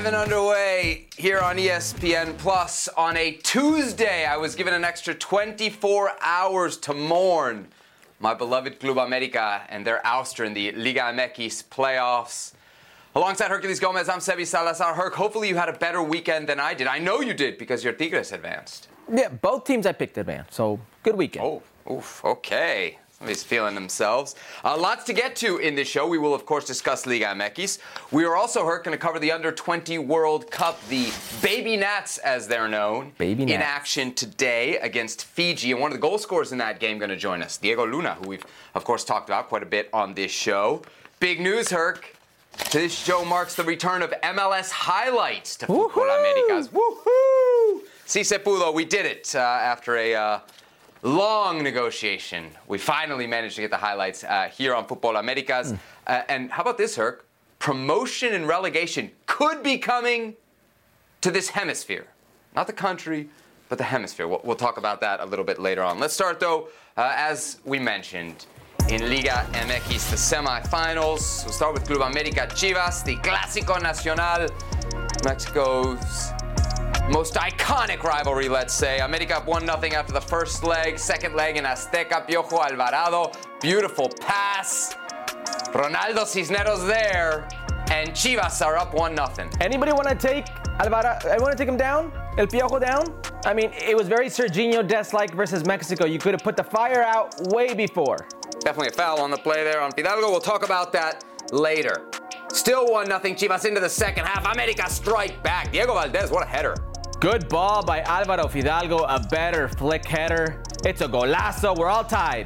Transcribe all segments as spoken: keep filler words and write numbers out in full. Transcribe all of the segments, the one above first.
Live and underway here on E S P N Plus on a Tuesday. I was given an extra twenty-four hours to mourn my beloved Club America and their ouster in the Liga M X playoffs. Alongside Herculez Gomez, I'm Sebi Salazar. Herc, hopefully you had a better weekend than I did. I know you did because your Tigres advanced. Yeah, both teams I picked advanced, so good weekend. Oh, oof, okay. Somebody's feeling themselves. Uh, lots to get to in this show. We will, of course, discuss Liga M X. We are also, Herc, going to cover the under twenty World Cup, the Baby Nats, as they're known. Baby Nats. In action today against Fiji. And one of the goal scorers in that game going to join us, Diego Luna, who we've, of course, talked about quite a bit on this show. Big news, Herc. This show marks the return of M L S highlights to Woo-hoo! Fútbol Américas. Woohoo! Si se pudo. We did it uh, after a... Uh, long negotiation. We finally managed to get the highlights uh, here on Fútbol Américas. Mm. Uh, and how about this, Herc? Promotion and relegation could be coming to this hemisphere. Not the country, but the hemisphere. We'll, we'll talk about that a little bit later on. Let's start, though, uh, as we mentioned, in Liga M X, the semifinals. We'll start with Club América Chivas, the Clásico Nacional, Mexico's most iconic rivalry, let's say. América up one nothing after the first leg. Second leg in Azteca, Piojo Alvarado. Beautiful pass. Ronaldo Cisneros there. And Chivas are up one nothing. Anybody want to take Alvarado? I want to take him down? El Piojo down? I mean, it was very Serginho Dest-like versus Mexico. You could have put the fire out way before. Definitely a foul on the play there on Fidalgo. We'll talk about that later. Still one nothing. Chivas into the second half. América strike back. Diego Valdez, what a header. Good ball by Alvaro Fidalgo, a better flick header. It's a golazo. We're all tied.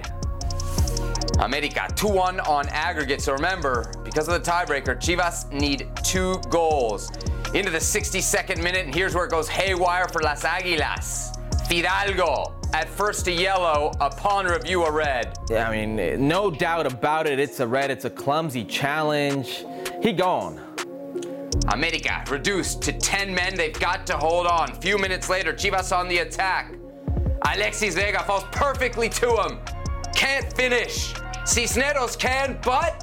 América two one on aggregate. So remember, because of the tiebreaker, Chivas need two goals. Into the sixty-second minute, and here's where it goes haywire for Las Águilas. Fidalgo, at first a yellow, upon review a red. Yeah, I mean, no doubt about it. It's a red. It's a clumsy challenge. He gone. América reduced to ten men. They've got to hold on. Few minutes later, Chivas on the attack. Alexis Vega falls perfectly to him. Can't finish. Cisneros can, but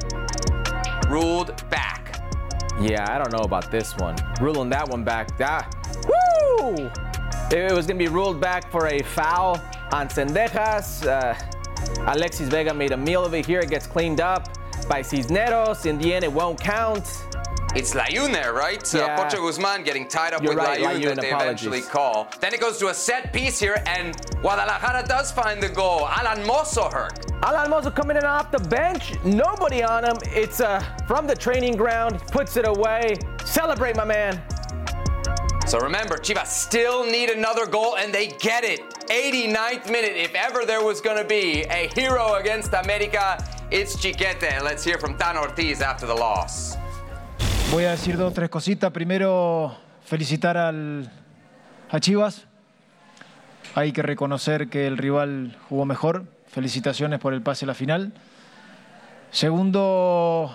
ruled back. Yeah, I don't know about this one. Ruling that one back. That, woo! It was going to be ruled back for a foul on Cendejas. Uh, Alexis Vega made a meal of it here. It gets cleaned up by Cisneros. In the end, it won't count. It's Layún there, right? Yeah. Uh, Pocho Guzman getting tied up You're with right, Layún that Layún, they apologies. eventually call. Then it goes to a set piece here, and Guadalajara does find the goal. Alan Mozo, Herc. Alan Mozo coming in off the bench. Nobody on him. It's uh, from the training ground. Puts it away. Celebrate, my man. So remember, Chivas still need another goal, and they get it. eighty-ninth minute. If ever there was going to be a hero against América, it's Chiquete. Let's hear from Tano Ortiz after the loss. Voy a decir dos o tres cositas. Primero, felicitar al, a Chivas. Hay que reconocer que el rival jugó mejor. Felicitaciones por el pase a la final. Segundo,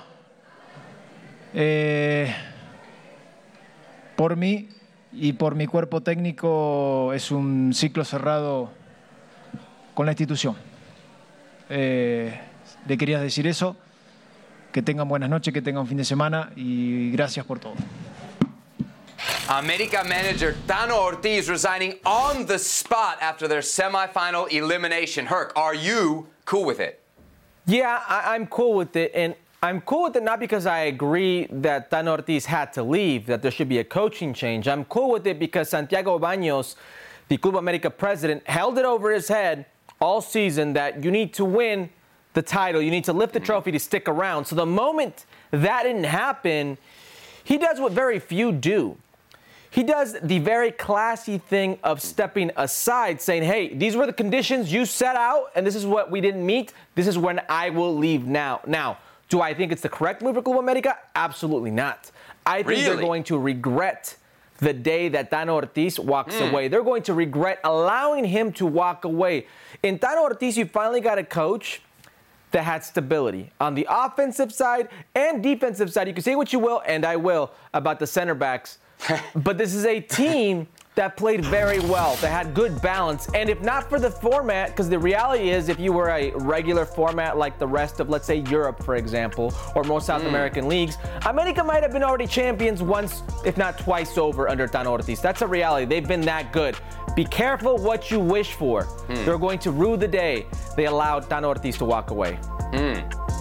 eh, por mí y por mi cuerpo técnico es un ciclo cerrado con la institución. Eh, le quería decir eso. Que tengan buenas noches, que tengan un fin de semana y gracias por todo. América manager Tano Ortiz resigning on the spot after their semifinal elimination. Herc, are you cool with it? Yeah, I- I'm cool with it. And I'm cool with it not because I agree that Tano Ortiz had to leave, that there should be a coaching change. I'm cool with it because Santiago Baños, the Club América president, held it over his head all season that you need to win the title. You need to lift the trophy to stick around. So the moment that didn't happen, he does what very few do. He does the very classy thing of stepping aside, saying, hey, these were the conditions you set out, and this is what we didn't meet. This is when I will leave now. Now, do I think it's the correct move for Club América? Absolutely not. I think Really? they're going to regret the day that Tano Ortiz walks Mm. away. They're going to regret allowing him to walk away. In Tano Ortiz, you finally got a coach that had stability on the offensive side and defensive side. You can say what you will, and I will, about the center backs. But this is a team that played very well, that had good balance. And if not for the format, because the reality is if you were a regular format like the rest of, let's say, Europe, for example, or most South mm. American leagues, America might have been already champions once, if not twice over under Tano Ortiz. That's a reality. They've been that good. Be careful what you wish for. Mm. They're going to rue the day they allowed Tano Ortiz to walk away. Mm.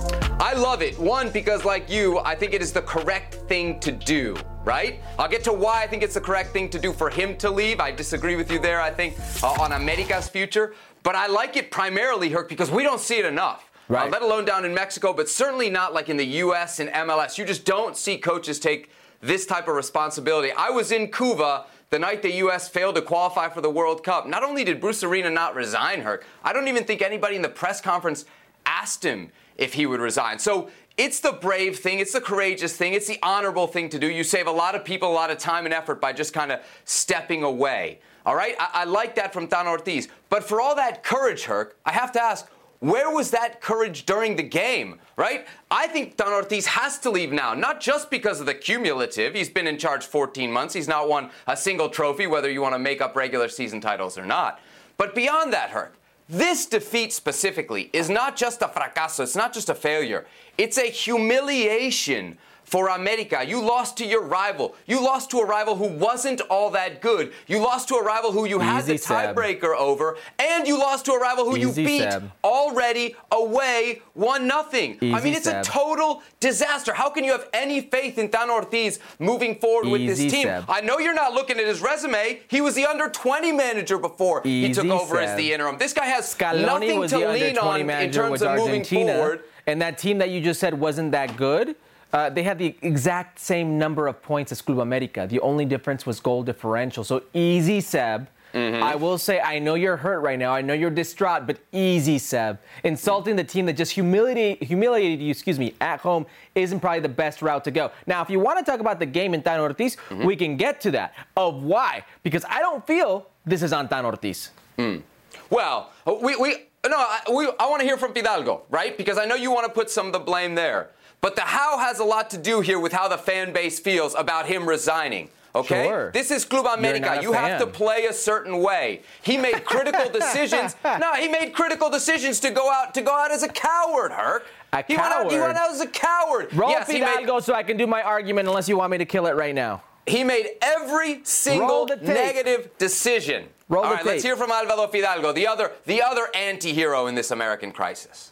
I love it. One, because like you, I think it is the correct thing to do, right? I'll get to why I think it's the correct thing to do for him to leave. I disagree with you there, I think, uh, on America's future. But I like it primarily, Herc, because we don't see it enough. Right. Uh, let alone down in Mexico, but certainly not like in the U S and M L S. You just don't see coaches take this type of responsibility. I was in Cuba the night the U S failed to qualify for the World Cup. Not only did Bruce Arena not resign, Herc, I don't even think anybody in the press conference asked him if he would resign. So it's the brave thing, it's the courageous thing, it's the honorable thing to do. You save a lot of people a lot of time and effort by just kind of stepping away. All right? I, I like that from Tano Ortiz. But for all that courage, Herc, I have to ask, where was that courage during the game, right? I think Tano Ortiz has to leave now, not just because of the cumulative. He's been in charge fourteen months. He's not won a single trophy, whether you want to make up regular season titles or not. But beyond that, Herc, this defeat specifically is not just a fracaso. It's not just a failure. It's a humiliation for America. You lost to your rival. You lost to a rival who wasn't all that good. You lost to a rival who you had the tiebreaker over, and you lost to a rival who you beat already away one nothing. I mean, it's a total disaster. How can you have any faith in Tano Ortiz moving forward with this team? I know you're not looking at his resume. He was the under twenty manager before he took over as the interim. This guy has nothing to lean on in terms of moving forward. And that team that you just said wasn't that good. Uh, they had the exact same number of points as Club America. The only difference was goal differential. So easy, Seb. Mm-hmm. I will say, I know you're hurt right now. I know you're distraught, but easy, Seb. Insulting the team that just humiliated, humiliated you, excuse me, at home isn't probably the best route to go. Now, if you want to talk about the game in Tano Ortiz, mm-hmm. we can get to that. Of why? Because I don't feel this is on Tano Ortiz. Mm. Well, we, we no, I, we, I want to hear from Fidalgo, right? Because I know you want to put some of the blame there. But the how has a lot to do here with how the fan base feels about him resigning. Okay? Sure. This is Club America. You fan. have to play a certain way. He made critical decisions. No, he made critical decisions to go out to go out as a coward, Herc. A he coward. Went out, he went out as a coward. Roll yes, Fidalgo so I can do my argument unless you want me to kill it right now. He made every single negative decision. Roll All the right, tape. let's hear from Álvaro Fidalgo, the other the other anti-hero in this American crisis.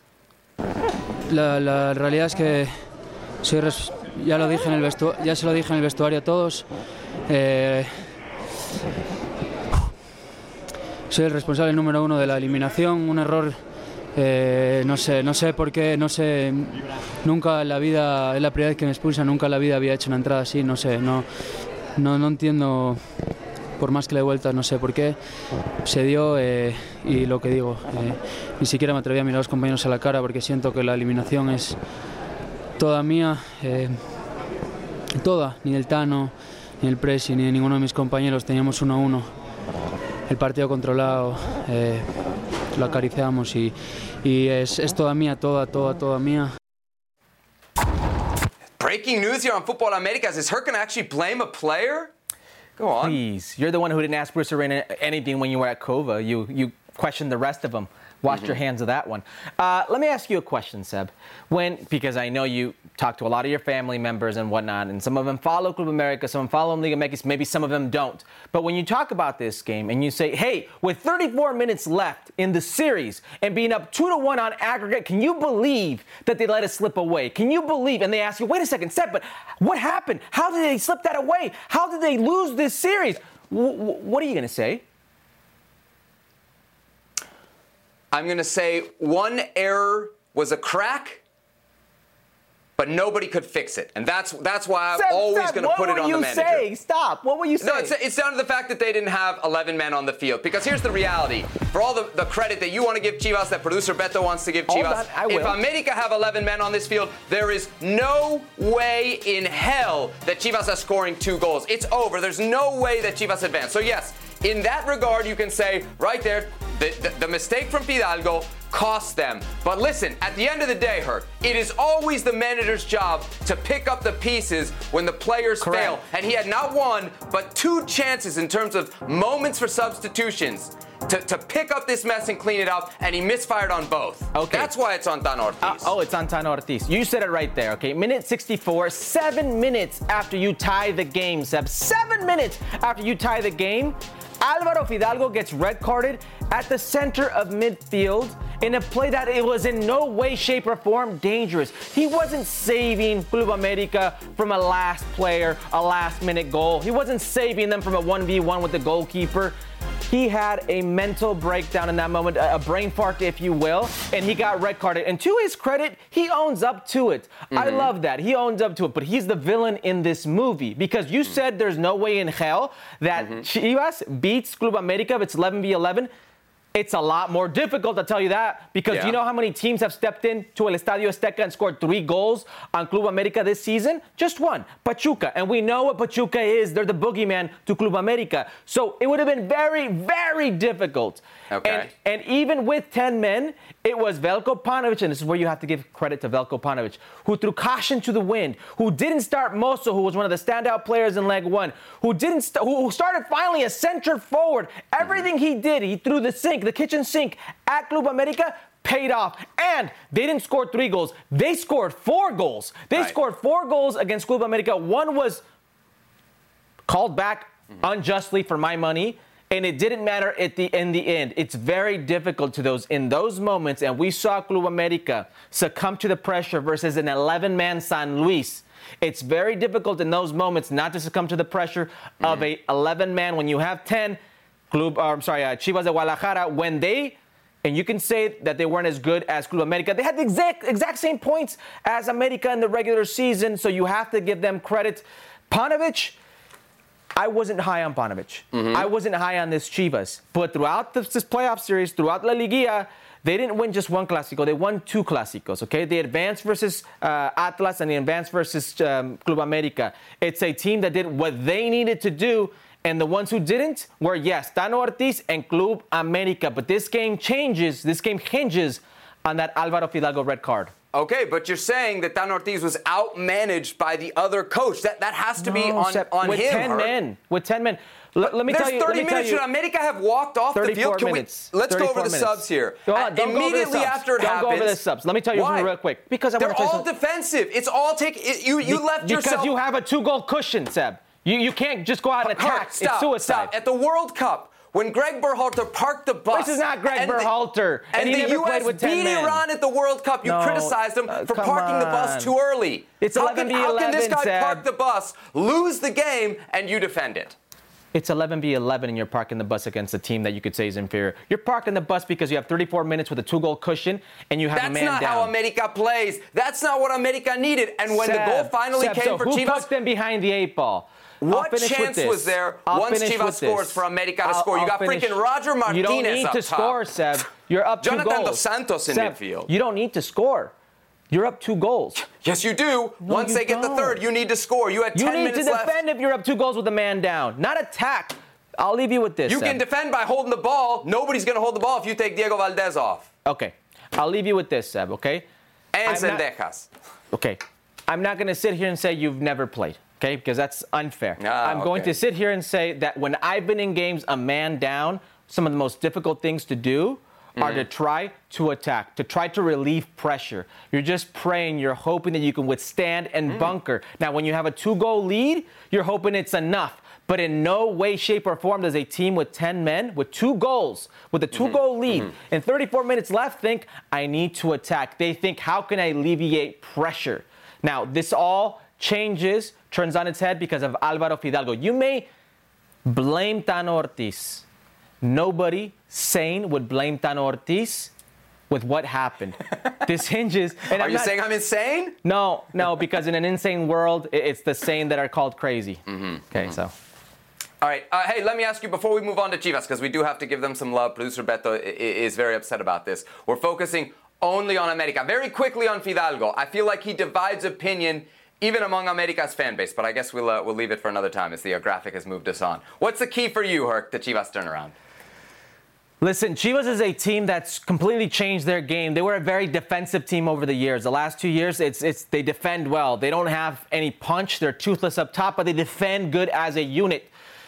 La, la realidad es que soy res- ya lo dije en el vestu- ya se lo dije en el vestuario a todos. Eh, soy el responsable número uno de la eliminación, un error. Eh, no sé, no sé por qué, no sé, nunca en la vida, es la primera vez que me expulsan, nunca en la vida había hecho una entrada así, no sé, no, no, no entiendo, por más que le dé vueltas, no sé por qué se dio eh, y lo que digo, eh, ni siquiera me atreví a mirar a los compañeros a la cara porque siento que la eliminación es toda mía, eh, toda, ni del Tano, ni el Presi, ni de ninguno de mis compañeros, teníamos uno a uno, el partido controlado. Eh, lo acariciamos y, y es, es toda mía, toda, toda, toda mía. Breaking news here on Fútbol Américas. Is Herc going to actually blame a player? Go on. Please. You're the one who didn't ask Bruce Arena anything when you were at Cova. You you questioned the rest of them. Washed mm-hmm. your hands of that one. Uh, let me ask you a question, Seb. When, because I know you talk to a lot of your family members and whatnot, and some of them follow Club America, some follow Liga M X, maybe some of them don't. But when you talk about this game and you say, hey, with thirty-four minutes left in the series and being up two to one on aggregate, can you believe that they let it slip away? Can you believe? And they ask you, wait a second, Seb, but what happened? How did they slip that away? How did they lose this series? W- w- what are you going to say? I'm going to say one error was a crack, but nobody could fix it. And that's that's why I'm Seb, always Seb, going to put it on the manager. What will you say? Stop. What will you say? No, it's, it's down to the fact that they didn't have eleven men on the field. Because here's the reality. For all the, the credit that you want to give Chivas, that producer Beto wants to give Hold Chivas, on, I will. if America have eleven men on this field, there is no way in hell that Chivas are scoring two goals. It's over. There's no way that Chivas advance. So yes, in that regard, you can say right there, the, the, the mistake from Fidalgo, cost them. But listen, at the end of the day, Herc, it is always the manager's job to pick up the pieces when the players Correct. fail. And he had not one, but two chances in terms of moments for substitutions to, to pick up this mess and clean it up, and he misfired on both. Okay. That's why it's on Tano Ortiz. Uh, oh, it's on Tano Ortiz. You said it right there, okay? Minute sixty-four, seven minutes after you tie the game, Seb. Seven minutes after you tie the game, Álvaro Fidalgo gets red carded at the center of midfield in a play that it was in no way, shape, or form dangerous. He wasn't saving Club America from a last player, a last-minute goal. He wasn't saving them from a one v one with the goalkeeper. He had a mental breakdown in that moment, a brain fart, if you will, and he got red carded. And to his credit, he owns up to it. Mm-hmm. I love that. He owns up to it, but he's the villain in this movie because you mm-hmm. said there's no way in hell that mm-hmm. Chivas beats Club America if it's eleven v eleven. It's a lot more difficult, I'll tell you that, because yeah. you know how many teams have stepped in to El Estadio Azteca and scored three goals on Club America this season? Just one, Pachuca. And we know what Pachuca is. They're the boogeyman to Club America. So it would have been very, very difficult. Okay. And, and even with ten men, it was Veljko Paunovic, and this is where you have to give credit to Veljko Paunovic, who threw caution to the wind, who didn't start Mozo, who was one of the standout players in leg one, who didn't st- who started finally a center forward. Everything he did, he threw the sink, the kitchen sink at Club America, paid off. And they didn't score three goals. They scored four goals. They right. scored four goals against Club America. One was called back mm-hmm. unjustly for my money. And it didn't matter at the in the end. It's very difficult to those in those moments. And we saw Club America succumb to the pressure versus an eleven-man San Luis. It's very difficult in those moments not to succumb to the pressure mm-hmm. of a eleven-man when you have ten. Club, or I'm sorry, uh, Chivas de Guadalajara, when they, and you can say that they weren't as good as Club America. They had the exact exact same points as America in the regular season. So you have to give them credit. Paunovic. I wasn't high on Paunovic. Mm-hmm. I wasn't high on this Chivas. But throughout this, this playoff series, throughout La Liguilla, they didn't win just one Clásico. They won two Clásicos, okay? They advanced versus uh, Atlas and they advanced versus um, Club America. It's a team that did what they needed to do, and the ones who didn't were, yes, Tano Ortiz and Club America. But this game changes, this game hinges on that Álvaro Fidalgo red card. Okay, but you're saying that Tano Ortiz was outmanaged by the other coach. That that has to no, be on, Sep, on with him. ten Herc. men. With ten men. L- let me There's tell you. thirty let me minutes. tell Should you, America have walked off the field? Can minutes. we, let's go over the minutes. subs here. Go on, don't Immediately go over the subs. after it don't happens. Don't go over the subs. Let me tell you why? something real quick. Because I They're want to all defensive. It's all take. It, you you Be- left because yourself. Because you have a two-goal cushion, Seb. You you can't just go out and attack. Herc, stop, it's suicide. Stop. At the World Cup, when Greg Berhalter parked the bus. This is not Greg and Berhalter. The, and, and he the never U S played with ten beat men. Iran at the World Cup. You no, criticized him uh, for parking on. the bus too early. It's how eleven can, v how can this guy Seb. park the bus, lose the game, and you defend it? It's eleven v eleven and you're parking the bus against a team that you could say is inferior. You're parking the bus because you have thirty-four minutes with a two-goal cushion and you have That's a man down. That's not how America plays. That's not what America needed. And when Seb, the goal finally Seb, came so for who Chivas, poked them behind the eight ball? What chance was there I'll once Chivas scores this. for America to I'll, score? You I'll got finish. freaking Roger Martinez You don't need up to top. score, Seb. You're up Jonathan two goals. Dos Santos in Seb, midfield. You don't need to score. You're up two goals. Yes, you do. No, Once you they get don't. the third, you need to score. You had you ten need minutes to left. defend if you're up two goals with a man down, not attack. I'll leave you with this. You Seb. can defend by holding the ball. Nobody's going to hold the ball if you take Diego Valdez off. Okay. I'll leave you with this, Seb, okay? And I'm not- Zendejas. Okay. I'm not going to sit here and say you've never played, okay? Because that's unfair. Ah, I'm going okay. to sit here and say that when I've been in games a man down, some of the most difficult things to do are Mm-hmm. to try to attack, to try to relieve pressure. You're just praying, you're hoping that you can withstand and Mm. bunker. Now, when you have a two-goal lead, you're hoping it's enough. But in no way, shape, or form does a team with ten men, with two goals, with a two-goal Mm-hmm. lead, and thirty-four minutes left, think, I need to attack. They think, how can I alleviate pressure? Now, this all changes, turns on its head because of Álvaro Fidalgo. You may blame Tano Ortiz. Nobody sane would blame Tano Ortiz with what happened. This hinges. And Are I'm you not, saying I'm insane? No, no, because in an insane world, it- it's the sane that are called crazy. Mm-hmm. Okay, mm-hmm. so. All right. Uh, hey, let me ask you before we move on to Chivas, because we do have to give them some love. Producer Beto i- i- is very upset about this. We're focusing only on America. Very quickly on Fidalgo. I feel like he divides opinion even among America's fan base, but I guess we'll uh, we'll leave it for another time as the uh, graphic has moved us on. What's the key for you, Herc, the Chivas turnaround? Listen, Chivas is a team that's completely changed their game. They were a very defensive team over the years. The last two years, it's it's they defend well. They don't have any punch. They're toothless up top, but they defend good as a unit.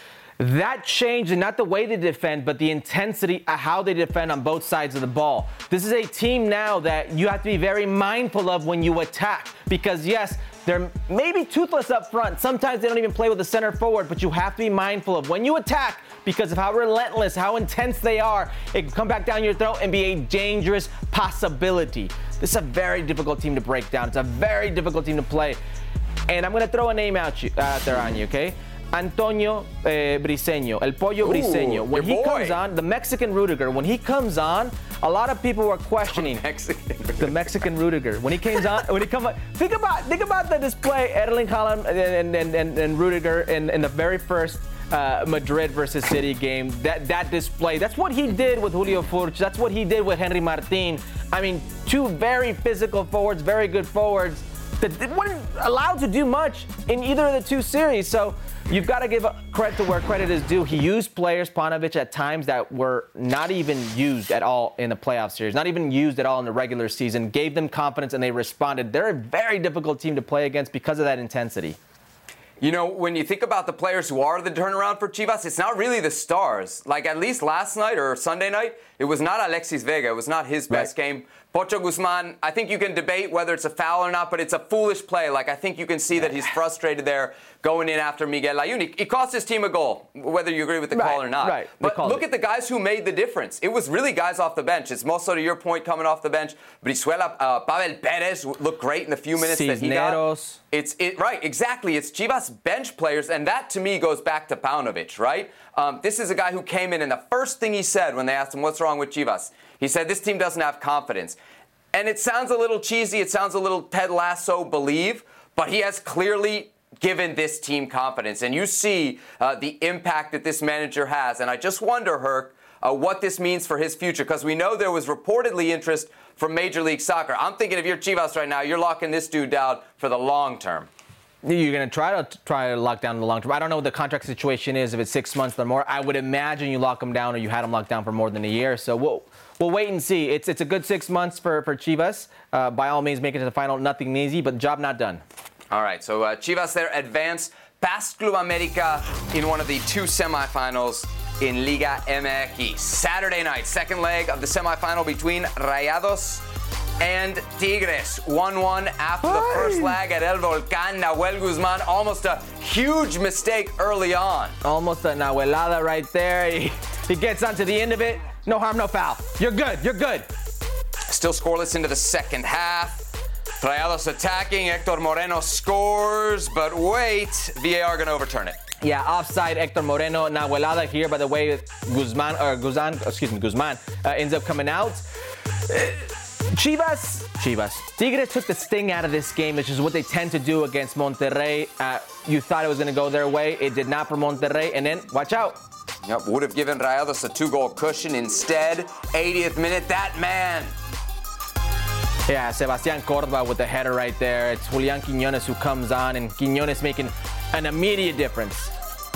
That changed, and not the way they defend, but the intensity of how they defend on both sides of the ball. This is a team now that you have to be very mindful of when you attack. Because, yes, they're maybe toothless up front. Sometimes they don't even play with the center forward, but you have to be mindful of when you attack because of how relentless, how intense they are. It can come back down your throat and be a dangerous possibility. This is a very difficult team to break down. It's a very difficult team to play. And I'm going to throw a name out, you, out there on you, okay? Antonio eh, Briseño, El Pollo Ooh, Briseño. When he boy. comes on, the Mexican Rudiger, when he comes on, a lot of people were questioning Mexican. the Mexican Rudiger. When he comes on, when he comes on, think about think about the display Erling Haaland and and, and, and Rudiger in, in the very first uh, Madrid versus City game. That that display. That's what he did with Julio Furch. That's what he did with Henry Martin. I mean, two very physical forwards, very good forwards that weren't allowed to do much in either of the two series. So you've got to give credit to where credit is due. He used players, Paunovic, at times that were not even used at all in the playoff series, not even used at all in the regular season, gave them confidence, and they responded. They're a very difficult team to play against because of that intensity. You know, when you think about the players who are the turnaround for Chivas, it's not really the stars. Like, at least last night or Sunday night, it was not Alexis Vega. It was not his best Right. game. Pocho Guzman, I think you can debate whether it's a foul or not, but it's a foolish play. Like, I think you can see that he's frustrated there going in after Miguel Layún. He, he cost his team a goal, whether you agree with the Right, call or not. right. They But called look it. at the guys who made the difference. It was really guys off the bench. It's Mozo, to your point, coming off the bench. Brizuela, uh, Pavel Perez looked great in the few minutes that he got. Cisneros. It's it right, exactly. It's Chivas bench players, and that to me goes back to Paunovic, right? Um, this is a guy who came in, and the first thing he said when they asked him what's wrong with Chivas, he said this team doesn't have confidence. And it sounds a little cheesy, it sounds a little Ted Lasso believe, but he has clearly given this team confidence. And you see uh, the impact that this manager has. And I just wonder, Herc, uh, what this means for his future, because we know there was reportedly interest from Major League Soccer. I'm thinking if you're Chivas right now, you're locking this dude down for the long term. You're going to try to try to lock down the long term. I don't know what the contract situation is, if it's six months or more. I would imagine you lock him down or you had him locked down for more than a year. So we'll, we'll wait and see. It's it's a good six months for, for Chivas. Uh, by all means, make it to the final. Nothing easy, but job not done. All right, so uh, Chivas there advance past Club America in one of the two semifinals in Liga M X. Saturday night, second leg of the semifinal between Rayados and Tigres. one one after the first leg at El Volcán. Nahuel Guzman, almost a huge mistake early on. Almost a Nahuelada right there. He, he gets onto the end of it. No harm, no foul. You're good. You're good. Still scoreless into the second half. Rayados attacking. Hector Moreno scores, but wait, V A R going to overturn it. Yeah, offside, Hector Moreno. Nahuelada here, by the way, Guzman, or Guzan, excuse me, Guzman uh, ends up coming out. Uh, Chivas, Chivas. Tigres took the sting out of this game, which is what they tend to do against Monterrey. Uh, you thought it was going to go their way. It did not for Monterrey. And then, watch out. Yep, would have given Rayados a two-goal cushion. Instead, eightieth minute, that man. Yeah, Sebastian Córdoba with the header right there. It's Julián Quiñones who comes on, and Quiñones making an immediate difference.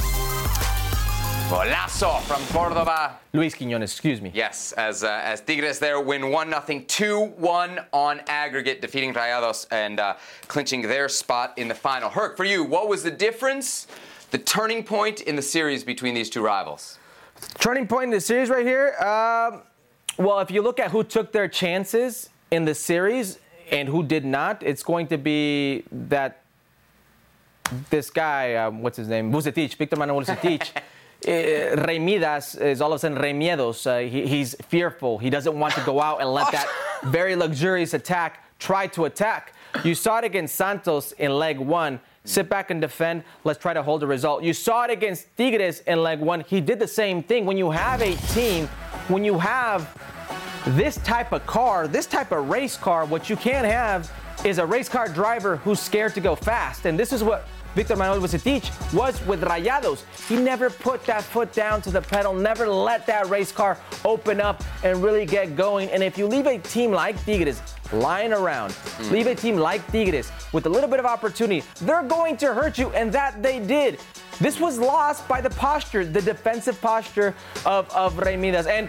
Golazo from Córdoba. Luis Quiñones, excuse me. Yes, as uh, as Tigres there win one nothing, two one on aggregate, defeating Rayados and uh, clinching their spot in the final. Herc, for you, what was the difference, the turning point in the series between these two rivals? Turning point in the series right here. Um, well, if you look at who took their chances in the series and who did not, it's going to be that this guy, um, what's his name? Vucetich, Victor Manuel Vucetich. Uh, Rey Midas is all of a sudden Rey Miedos. Uh, he, he's fearful. He doesn't want to go out and let that very luxurious attack try to attack. You saw it against Santos in leg one. Sit back and defend. Let's try to hold the result. You saw it against Tigres in leg one. He did the same thing. When you have a team, when you have this type of car, this type of race car, what you can't have is a race car driver who's scared to go fast. And this is what Victor Manuel Vucetich was with Rayados. He never put that foot down to the pedal, never let that race car open up and really get going. And if you leave a team like Tigres lying around, mm. leave a team like Tigres with a little bit of opportunity, they're going to hurt you, and that they did. This was lost by the posture, the defensive posture of, of Rey Midas. And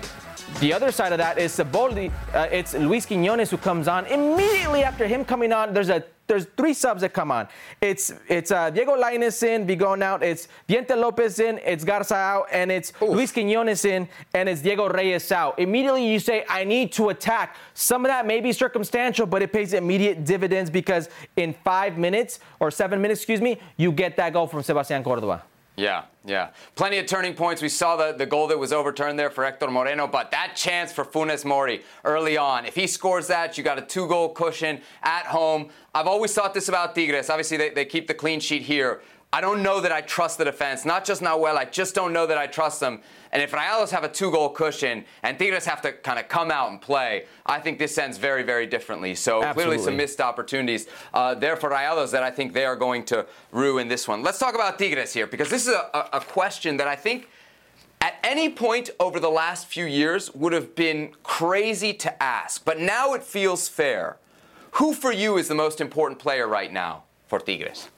the other side of that is Siboldi. Uh, it's Luis Quiñones who comes on. Immediately after him coming on, there's a there's three subs that come on. It's it's uh, Diego Lainez in, Bigón out. It's Diente Lopez in, it's Garza out, and it's Oof. Luis Quiñones in, and it's Diego Reyes out. Immediately you say, I need to attack. Some of that may be circumstantial, but it pays immediate dividends because in five minutes, or seven minutes, excuse me, you get that goal from Sebastián Córdoba. Yeah, yeah. Plenty of turning points. We saw the, the goal that was overturned there for Héctor Moreno, but that chance for Funes Mori early on, if he scores that, you got a two-goal cushion at home. I've always thought this about Tigres. Obviously, they, they keep the clean sheet here. I don't know that I trust the defense. Not just Nahuel, I just don't know that I trust them. And if Rayados have a two-goal cushion and Tigres have to kind of come out and play, I think this ends very, very differently. So Absolutely. Clearly some missed opportunities uh, there for Rayados that I think they are going to rue in this one. Let's talk about Tigres here, because this is a, a question that I think at any point over the last few years would have been crazy to ask. But now it feels fair. Who for you is the most important player right now for Tigres?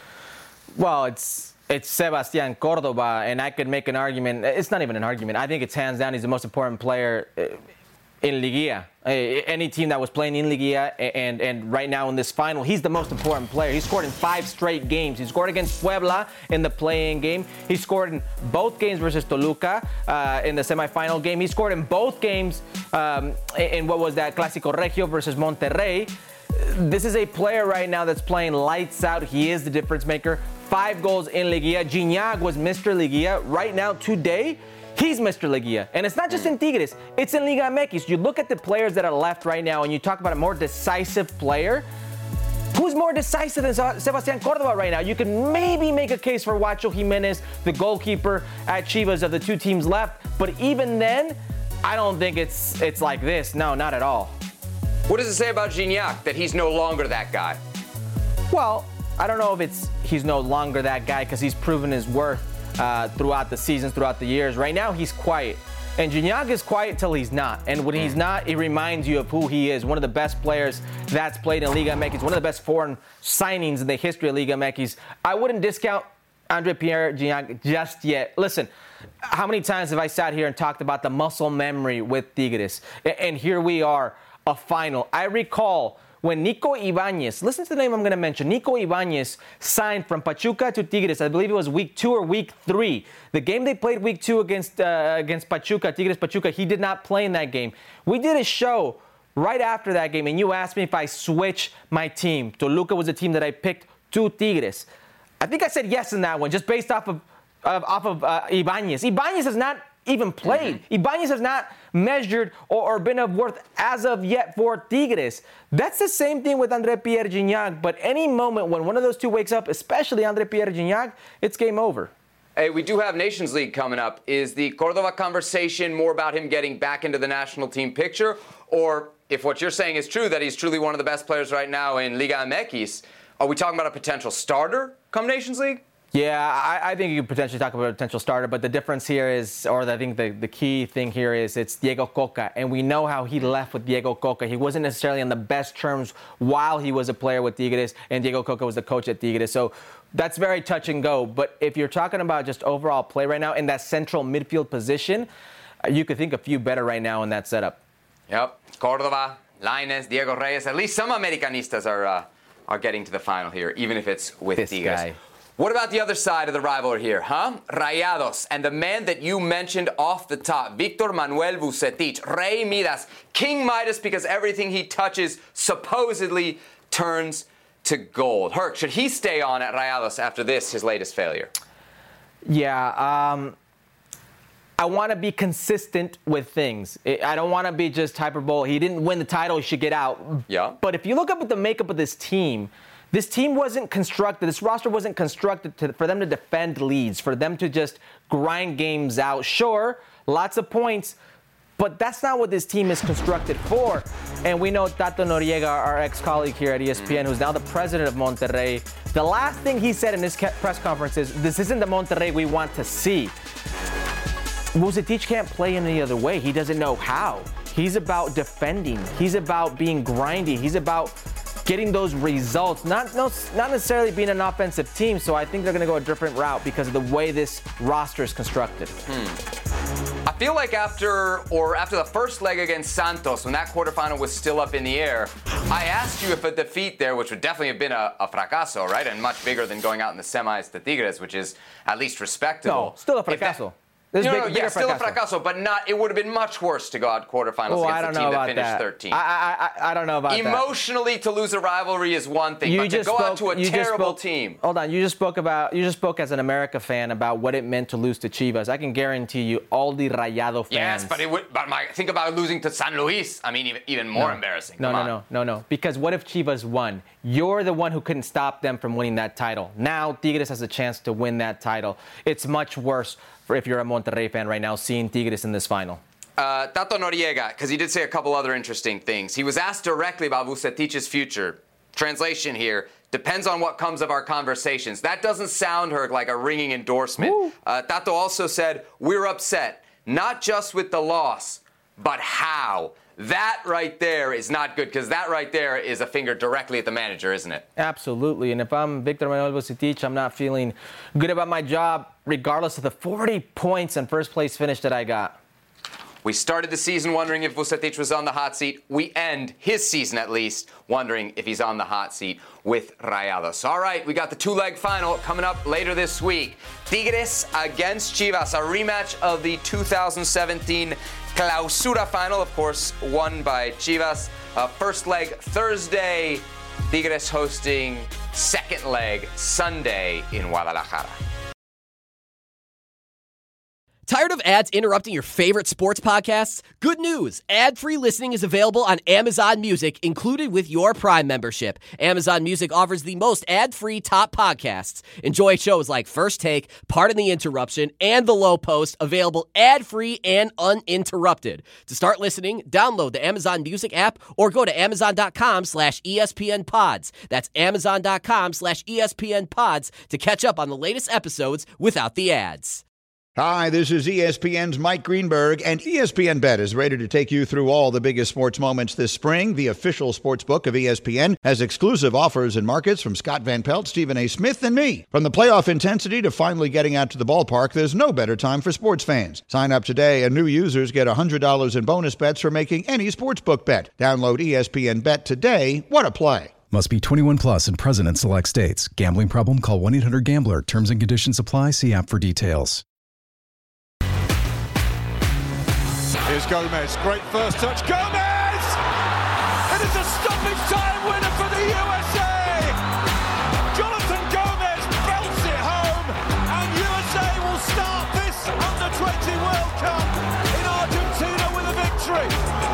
Well, it's it's Sebastián Córdoba, and I could make an argument. It's not even an argument. I think it's hands down he's the most important player in Liguilla. Any team that was playing in Liguilla, and, and right now in this final, he's the most important player. He scored in five straight games. He scored against Puebla in the play-in game. He scored in both games versus Toluca uh, in the semifinal game. He scored in both games um, in what was that, Clásico Regio versus Monterrey. This is a player right now that's playing lights out. He is the difference maker. Five goals in Liguilla. Gignac was Mister Liguilla. Right now, today, he's Mister Liguilla. And it's not just in Tigres. It's in Liga M X. You look at the players that are left right now and you talk about a more decisive player. Who's more decisive than Sebastián Córdoba right now? You can maybe make a case for Huacho Jiménez, the goalkeeper at Chivas of the two teams left. But even then, I don't think it's it's like this. No, not at all. What does it say about Gignac that he's no longer that guy? Well, I don't know if it's he's no longer that guy because he's proven his worth uh, throughout the seasons, throughout the years. Right now, he's quiet. And Gignac is quiet till he's not. And when he's not, it reminds you of who he is. One of the best players that's played in Liga M X. One of the best foreign signings in the history of Liga M X. I wouldn't discount André Pierre Gignac just yet. Listen, how many times have I sat here and talked about the muscle memory with Tigres? And here we are, a final. I recall when Nico Ibáñez, listen to the name I'm going to mention, Nico Ibáñez signed from Pachuca to Tigres. I believe it was week two or week three. The game they played week two against uh, against Pachuca, Tigres Pachuca, he did not play in that game. We did a show right after that game, and you asked me if I switch my team. Toluca was the team that I picked to Tigres. I think I said yes in that one, just based off of, of off of uh, Ibáñez. Ibáñez has not even played. Mm-hmm. Ibáñez has not measured or, or been of worth as of yet for Tigres. That's the same thing with André Pierre Gignac, but any moment when one of those two wakes up, especially André Pierre Gignac, it's game over. Hey, we do have Nations League coming up. Is the Córdoba conversation more about him getting back into the national team picture? Or if what you're saying is true, that he's truly one of the best players right now in Liga M X, are we talking about a potential starter come Nations League? Yeah, I, I think you could potentially talk about a potential starter, but the difference here is, or I think the, the key thing here is it's Diego Coca, and we know how he left with Diego Coca. He wasn't necessarily on the best terms while he was a player with Tigres, and Diego Coca was the coach at Tigres. So that's very touch and go. But if you're talking about just overall play right now in that central midfield position, you could think a few better right now in that setup. Yep, Córdoba, Lainez, Diego Reyes. At least some Americanistas are uh, are getting to the final here, even if it's with this Tigres. Guy. What about the other side of the rivalry here, huh? Rayados, and the man that you mentioned off the top, Victor Manuel Vucetich, Rey Midas, King Midas, because everything he touches supposedly turns to gold. Herc, should he stay on at Rayados after this, his latest failure? Yeah, um, I want to be consistent with things. I don't want to be just hyperbole. He didn't win the title, he should get out. Yeah. But if you look up at the makeup of this team, this team wasn't constructed, this roster wasn't constructed to, for them to defend leads, for them to just grind games out. Sure, lots of points, but that's not what this team is constructed for. And we know Tato Noriega, our ex-colleague here at E S P N, who's now the president of Monterrey, the last thing he said in this press conference is, this isn't the Monterrey we want to see. Vucetich can't play any other way. He doesn't know how. He's about defending. He's about being grindy. He's about getting those results, not, no, not necessarily being an offensive team. So I think they're going to go a different route because of the way this roster is constructed. Hmm. I feel like after or after the first leg against Santos, when that quarterfinal was still up in the air, I asked you if a defeat there, which would definitely have been a, a fracaso, right, and much bigger than going out in the semis to Tigres, which is at least respectable. No, still a fracaso. No, no, no, yeah, still a fracaso, but not. It would have been much worse to go out quarterfinals oh, against a team that finished thirteenth. I, I, I don't know about Emotionally, that. Emotionally, to lose a rivalry is one thing, you but to go spoke, out to a terrible spoke, team. Hold on, you just spoke about. You just spoke as an America fan about what it meant to lose to Chivas. I can guarantee you, all the Rayado fans. Yes, but it would. But my, think about losing to San Luis. I mean, even even more no, embarrassing. No, Come no, on. no, no, no. Because what if Chivas won? You're the one who couldn't stop them from winning that title. Now Tigres has a chance to win that title. It's much worse for if you're a Monterrey fan right now seeing Tigres in this final. Uh, Tato Noriega, because he did say a couple other interesting things. He was asked directly about Vucetich's future. Translation here, depends on what comes of our conversations. That doesn't sound, Herc, like a ringing endorsement. Uh, Tato also said, we're upset, not just with the loss, but how. That right there is not good, because that right there is a finger directly at the manager, isn't it? Absolutely. And if I'm Victor Manuel Vucetich, I'm not feeling good about my job, regardless of the forty points and first place finish that I got. We started the season wondering if Vucetich was on the hot seat. We end his season, at least, wondering if he's on the hot seat with Rayados. All right, we got the two-leg final coming up later this week. Tigres against Chivas, a rematch of the two thousand seventeen Clausura final, of course, won by Chivas. Uh, first leg Thursday, Tigres hosting second leg Sunday in Guadalajara. Tired of ads interrupting your favorite sports podcasts? Good news! Ad-free listening is available on Amazon Music, included with your Prime membership. Amazon Music offers the most ad-free top podcasts. Enjoy shows like First Take, Pardon the Interruption, and The Low Post, available ad-free and uninterrupted. To start listening, download the Amazon Music app or go to amazon.com slash ESPN pods. That's amazon.com slash ESPN pods to catch up on the latest episodes without the ads. Hi, this is E S P N's Mike Greenberg, and E S P N Bet is ready to take you through all the biggest sports moments this spring. The official sports book of E S P N has exclusive offers and markets from Scott Van Pelt, Stephen A. Smith, and me. From the playoff intensity to finally getting out to the ballpark, there's no better time for sports fans. Sign up today, and new users get one hundred dollars in bonus bets for making any sportsbook bet. Download E S P N Bet today. What a play. Must be twenty-one plus and present in select states. Gambling problem? Call one eight hundred gambler. Terms and conditions apply. See app for details. Here's Gomez, great first touch, Gomez! It is a stoppage time winner for the U S A! Jonathan Gomez belts it home, and U S A will start this under twenty World Cup in Argentina with a victory.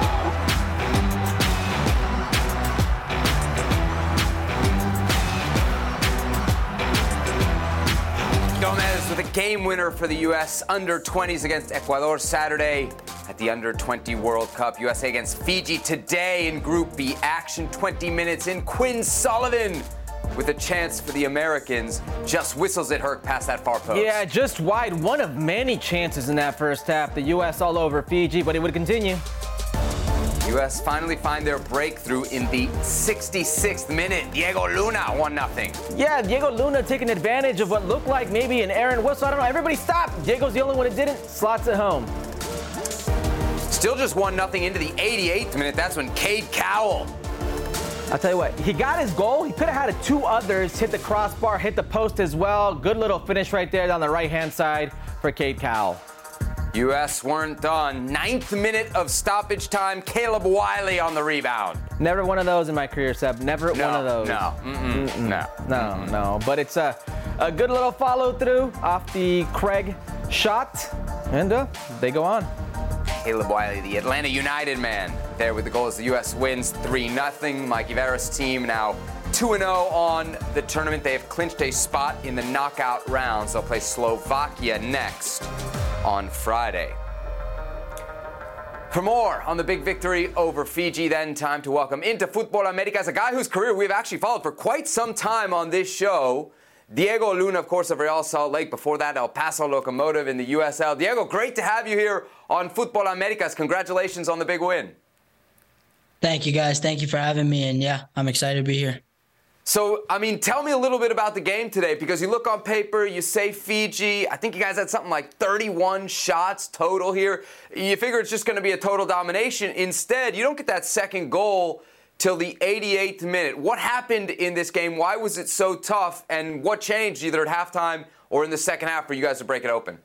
Gomez with a game winner for the U S under twenties against Ecuador Saturday at the under twenty World Cup. U S A against Fiji today in Group B action. twenty minutes in. Quinn Sullivan with a chance for the Americans. Just whistles it, Herc, past that far post. Yeah, just wide. One of many chances in that first half. The U S all over Fiji, but it would continue. U S finally find their breakthrough in the sixty-sixth minute. Diego Luna, one nothing. Yeah, Diego Luna taking advantage of what looked like maybe an errant whistle. I don't know. Everybody stop. Diego's the only one that didn't. Slots it home. Still just one nothing into the eighty-eighth minute. That's when Cade Cowell. I'll tell you what, he got his goal. He could have had two others hit the crossbar, hit the post as well. Good little finish right there down the right-hand side for Cade Cowell. U S weren't done. Ninth minute of stoppage time. Caleb Wiley on the rebound. Never one of those in my career, Seb. Never no, one of those. No, Mm-mm. Mm-mm. no, no, Mm-mm. no. But it's a, a good little follow-through off the Craig shot, and uh, they go on. Caleb Wiley, the Atlanta United man, there with the goal as the U S wins three nothing. Mikey Veras' team now two and oh on the tournament. They have clinched a spot in the knockout rounds. They'll play Slovakia next on Friday. For more on the big victory over Fiji, then time to welcome into Futbol Americas a guy whose career we've actually followed for quite some time on this show. Diego Luna, of course, of Real Salt Lake. Before that, El Paso Locomotive in the U S L. Diego, great to have you here on Futbol Americas. Congratulations on the big win. Thank you, guys. Thank you for having me. And yeah, I'm excited to be here. So, I mean, tell me a little bit about the game today, because you look on paper, you say Fiji. I think you guys had something like thirty-one shots total here. You figure it's just going to be a total domination. Instead, you don't get that second goal till the eighty-eighth minute. What happened in this game? Why was it so tough? And what changed either at halftime or in the second half for you guys to break it open?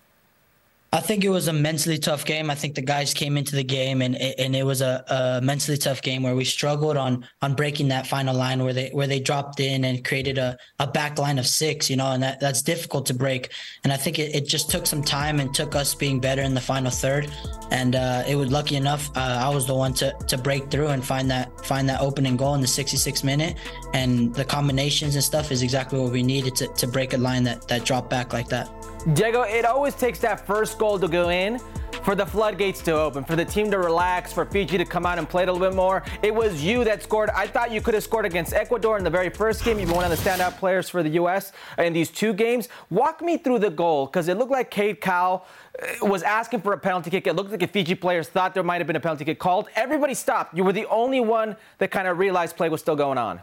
I think it was a mentally tough game. I think the guys came into the game and and it was a, a mentally tough game where we struggled on on breaking that final line where they where they dropped in and created a, a back line of six, you know, and that, that's difficult to break. And I think it, it just took some time and took us being better in the final third. And uh, it was lucky enough, uh, I was the one to to break through and find that find that opening goal in the sixty-sixth minute. And the combinations and stuff is exactly what we needed to, to break a line that, that dropped back like that. Diego, it always takes that first goal to go in for the floodgates to open, for the team to relax, for Fiji to come out and play a little bit more. It was you that scored. I thought you could have scored against Ecuador in the very first game. You've been one of the standout players for the U S in these two games. Walk me through the goal, because it looked like Cade Cowell was asking for a penalty kick. It looked like the Fiji players thought there might have been a penalty kick called. Everybody stopped. You were the only one that kind of realized play was still going on.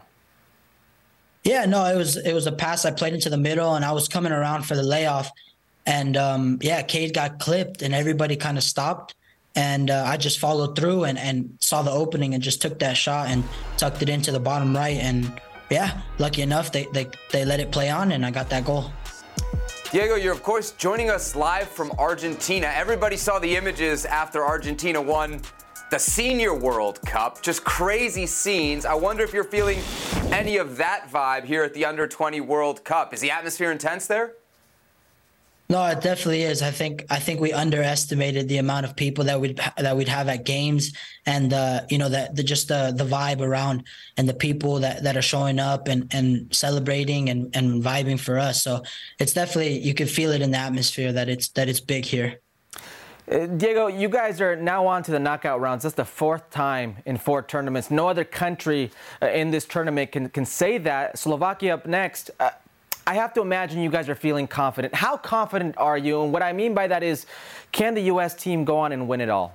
Yeah, no, it was it was a pass I played into the middle, and I was coming around for the layoff. And, um, yeah, Cade got clipped and everybody kind of stopped. And uh, I just followed through and, and saw the opening and just took that shot and tucked it into the bottom right. And, yeah, lucky enough, they, they, they let it play on and I got that goal. Diego, you're, of course, joining us live from Argentina. Everybody saw the images after Argentina won the Senior World Cup. Just crazy scenes. I wonder if you're feeling any of that vibe here at the under twenty World Cup. Is the atmosphere intense there? No, it definitely is. I think I think we underestimated the amount of people that we'd that we'd have at games, and uh, you know that the just the the vibe around and the people that, that are showing up and, and celebrating and, and vibing for us. So it's definitely, you can feel it in the atmosphere that it's that it's big here. Uh, Diego, you guys are now on to the knockout rounds. That's the fourth time in four tournaments. No other country uh, in this tournament can can say that. Slovakia up next. Uh, I have to imagine you guys are feeling confident. How confident are you? And what I mean by that is, can the U S team go on and win it all?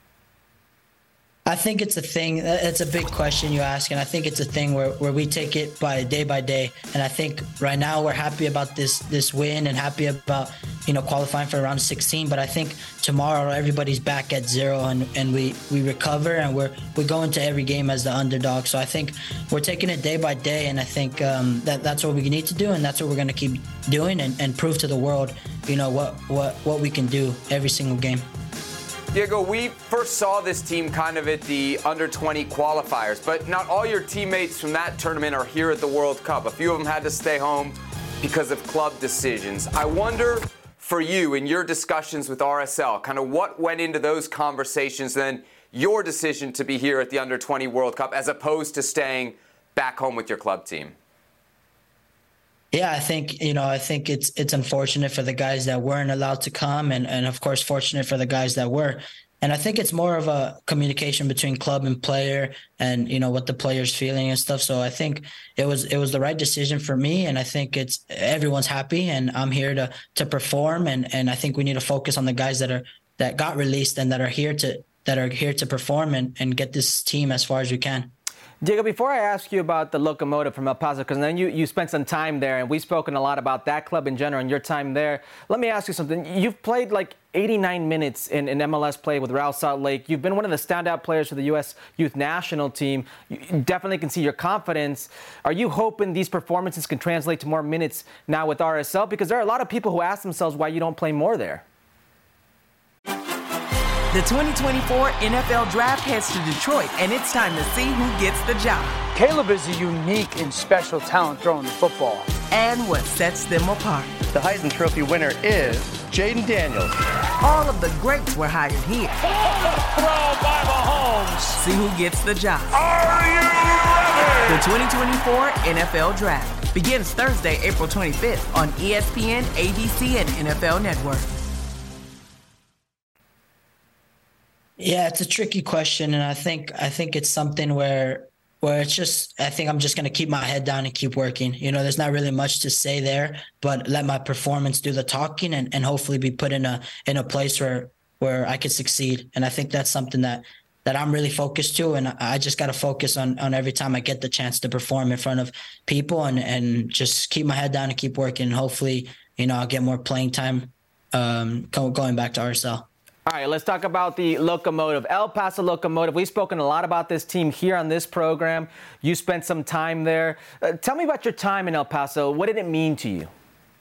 I think it's a thing. It's a big question you ask, and I think it's a thing where, where we take it by day by day. And I think right now we're happy about this this win and happy about, you know, qualifying for round sixteen. But I think tomorrow everybody's back at zero, and, and we, we recover and we're we go into every game as the underdog. So I think we're taking it day by day, and I think um, that that's what we need to do, and that's what we're going to keep doing and, and prove to the world, you know, what what what we can do every single game. Diego, we first saw this team kind of at the under twenty qualifiers, but not all your teammates from that tournament are here at the World Cup. A few of them had to stay home because of club decisions. I wonder, for you, in your discussions with R S L, kind of what went into those conversations, then your decision to be here at the under twenty World Cup as opposed to staying back home with your club team? Yeah, I think, you know, I think it's it's unfortunate for the guys that weren't allowed to come, and, and of course, fortunate for the guys that were. And I think it's more of a communication between club and player, and, you know, what the player's feeling and stuff. So I think it was it was the right decision for me, and I think it's everyone's happy, and I'm here to to perform, and, and I think we need to focus on the guys that are that got released and that are here to that are here to perform and, and get this team as far as we can. Diego, before I ask you about the Locomotive from El Paso, because then you, you spent some time there, and we've spoken a lot about that club in general and your time there. Let me ask you something. You've played like eighty-nine minutes in, in M L S play with Real Salt Lake. You've been one of the standout players for the U S Youth National Team. You definitely can see your confidence. Are you hoping these performances can translate to more minutes now with R S L? Because there are a lot of people who ask themselves why you don't play more there. The twenty twenty-four N F L Draft heads to Detroit, and it's time to see who gets the job. Caleb is a unique and special talent throwing the football. And what sets them apart. The Heisman Trophy winner is Jaden Daniels. All of the greats were hired here. Throw by Mahomes. See who gets the job. Are you ready? The twenty twenty-four N F L Draft begins Thursday, April twenty-fifth on E S P N, A B C, and N F L Network. Yeah, it's a tricky question, and I think I think it's something where where it's just I think I'm just gonna keep my head down and keep working. You know, there's not really much to say there, but let my performance do the talking, and, and hopefully be put in a in a place where where I could succeed. And I think that's something that that I'm really focused to. And I just got to focus on, on every time I get the chance to perform in front of people and, and just keep my head down and keep working. And hopefully, you know, I'll get more playing time um, go, going back to R S L. All right, let's talk about the Locomotive, El Paso Locomotive. We've spoken a lot about this team here on this program. You spent some time there. Uh, tell me about your time in El Paso. What did it mean to you?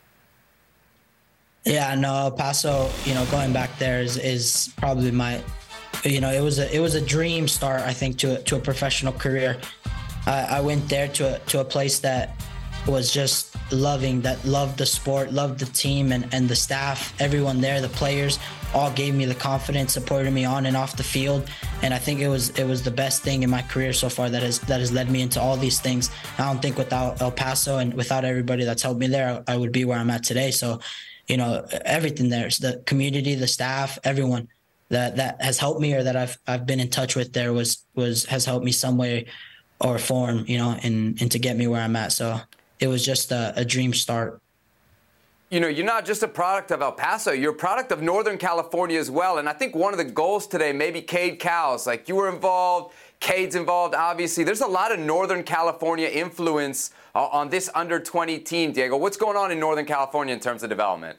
Yeah, no, El Paso, you know, going back there is, is probably my, you know, it was a it was a dream start, I think, to a, to a professional career. I, I went there to a, to a place that was just loving, that loved the sport, loved the team and, and the staff, everyone there, the players, all gave me the confidence, supported me on and off the field. And I think it was it was the best thing in my career so far that has that has led me into all these things. I don't think without El Paso and without everybody that's helped me there, I, I would be where I'm at today. So, you know, everything there, the community, the staff, everyone that, that has helped me or that I've I've been in touch with there was was has helped me some way or form, you know, and, and to get me where I'm at. So it was just a, a dream start. You know, you're not just a product of El Paso, you're a product of Northern California as well. And I think one of the goals today, maybe Cade Cowles, like you were involved, Cade's involved, obviously. There's a lot of Northern California influence uh, on this under twenty team, Diego. What's going on in Northern California in terms of development?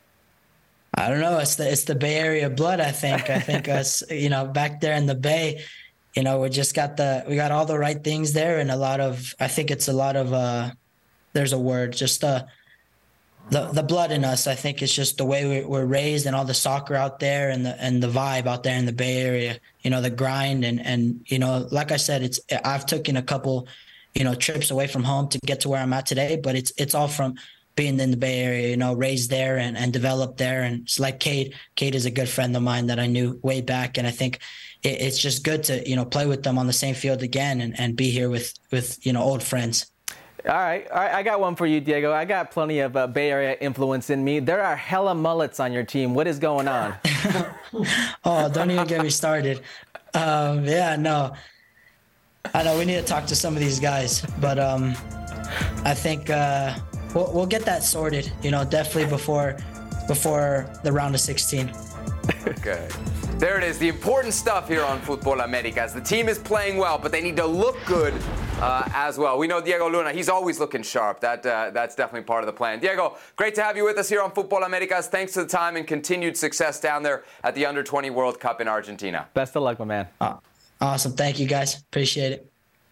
I don't know. It's the it's the Bay Area blood, I think. I think us, you know, back there in the Bay, you know, we just got the, we got all the right things there and a lot of, I think it's a lot of, uh, there's a word, just uh, the the blood in us. I think it's just the way we, we're raised and all the soccer out there and the and the vibe out there in the Bay Area, you know, the grind. And, and you know, like I said, it's I've taken a couple, you know, trips away from home to get to where I'm at today, but it's it's all from being in the Bay Area, you know, raised there and, and developed there. And it's like Cade. Cade is a good friend of mine that I knew way back. And I think it, it's just good to, you know, play with them on the same field again and, and be here with, with, you know, old friends. All right, all right, I got one for you, Diego. I got plenty of uh, Bay Area influence in me. There are hella mullets on your team. What is going on? Oh, don't even get me started. Um, yeah, no. I know we need to talk to some of these guys, but um, I think uh, we'll, we'll get that sorted, you know, definitely before before the round of sixteen. Okay. There it is, the important stuff here on Futbol Americas. The team is playing well, but they need to look good uh, as well. We know Diego Luna, he's always looking sharp. That uh, That's definitely part of the plan. Diego, great to have you with us here on Futbol Americas. Thanks for the time and continued success down there at the under twenty World Cup in Argentina. Best of luck, my man. Uh, awesome. Thank you, guys. Appreciate it.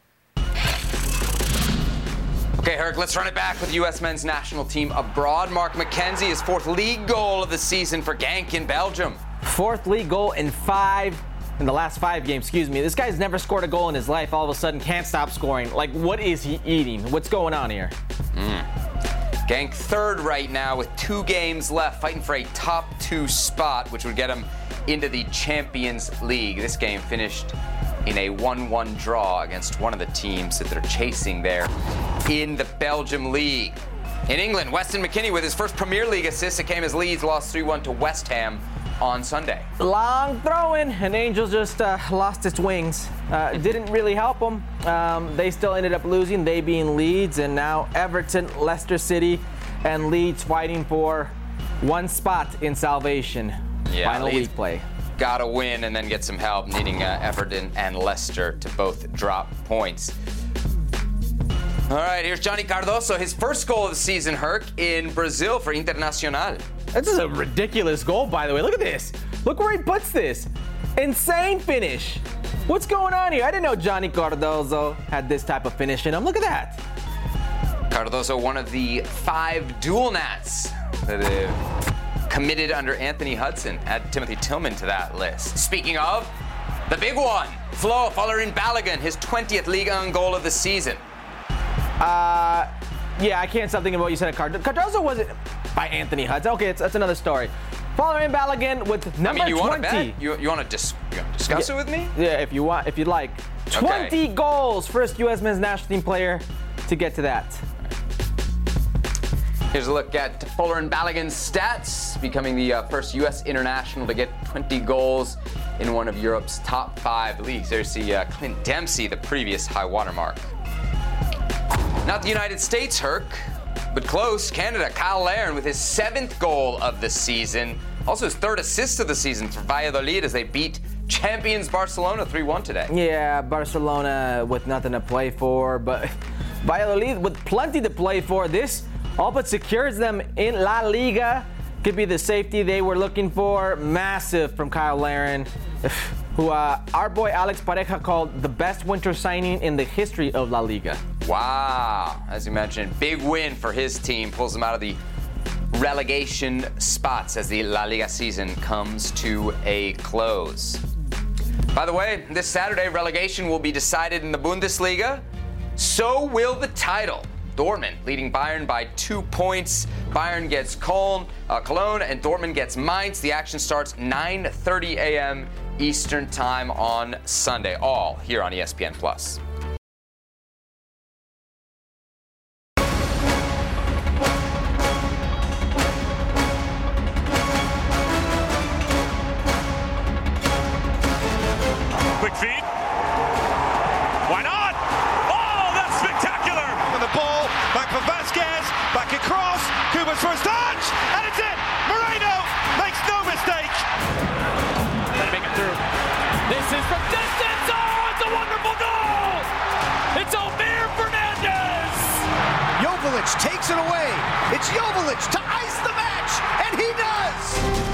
Okay, Herc, let's run it back with U S men's national team abroad. Mark McKenzie, his fourth league goal of the season for Genk in Belgium. Fourth league goal in five, in the last five games, excuse me. This guy's never scored a goal in his life. All of a sudden can't stop scoring. Like, what is he eating? What's going on here? Mm. Genk third right now with two games left, fighting for a top two spot, which would get him into the Champions League. This game finished in a one one draw against one of the teams that they're chasing there in the Belgium League. In England, Weston McKennie with his first Premier League assist. It came as Leeds lost three one to West Ham on Sunday. Long throw-in, and Angel just uh, lost its wings. Uh, didn't really help them. Um, they still ended up losing, they being Leeds, and now Everton, Leicester City, and Leeds fighting for one spot in salvation. Yeah, Final Leeds week play. Got to win and then get some help, needing uh, Everton and Leicester to both drop points. All right, here's Johnny Cardoso, his first goal of the season, Herc, in Brazil for Internacional. This is a ridiculous goal, by the way. Look at this. Look where he puts this. Insane finish. What's going on here? I didn't know Johnny Cardoso had this type of finish in him. Look at that. Cardoso, one of the five dual nats that have committed under Anthony Hudson. Add Timothy Tillman to that list. Speaking of, the big one, Flo Folarin-Balogun, his twentieth Ligue one goal of the season. Uh, yeah, I can't stop thinking about what you said at Cardoso. Cardoso wasn't by Anthony Hudson. Okay, it's, that's another story. Folarin-Balogun with number I mean, you twenty. Want to bet? You, you want to dis- discuss yeah, it with me? Yeah, if you want, if you'd like. twenty okay. goals, first U S men's national team player to get to that. Here's a look at Folarin-Balogun's stats, becoming the uh, first U S international to get twenty goals in one of Europe's top five leagues. There's the uh, Clint Dempsey, the previous high watermark. Not the United States, Herc, but close. Canada, Kyle Larin with his seventh goal of the season. Also his third assist of the season for Valladolid as they beat champions Barcelona three one today. Yeah, Barcelona with nothing to play for, but Valladolid with plenty to play for. This all but secures them in La Liga. Could be the safety they were looking for. Massive from Kyle Larin, who uh, our boy Alex Pareja called the best winter signing in the history of La Liga. Wow, as you mentioned, big win for his team. Pulls them out of the relegation spots as the La Liga season comes to a close. By the way, this Saturday, relegation will be decided in the Bundesliga. So will the title. Dortmund leading Bayern by two points. Bayern gets Cologne, uh, Cologne and Dortmund gets Mainz. The action starts nine thirty a.m. Eastern Time on Sunday, all here on E S P N Plus. Quick feed. Why not? Oh, that's spectacular. And the ball back for Vasquez, back across. Kubas for a touch, and it's in. Moreno makes no mistake. Trying to make it through. This is from distance. Oh, it's a wonderful goal. It's Omir Fernandez. Joveljic takes it away. It's Joveljic to ice the match, and he does.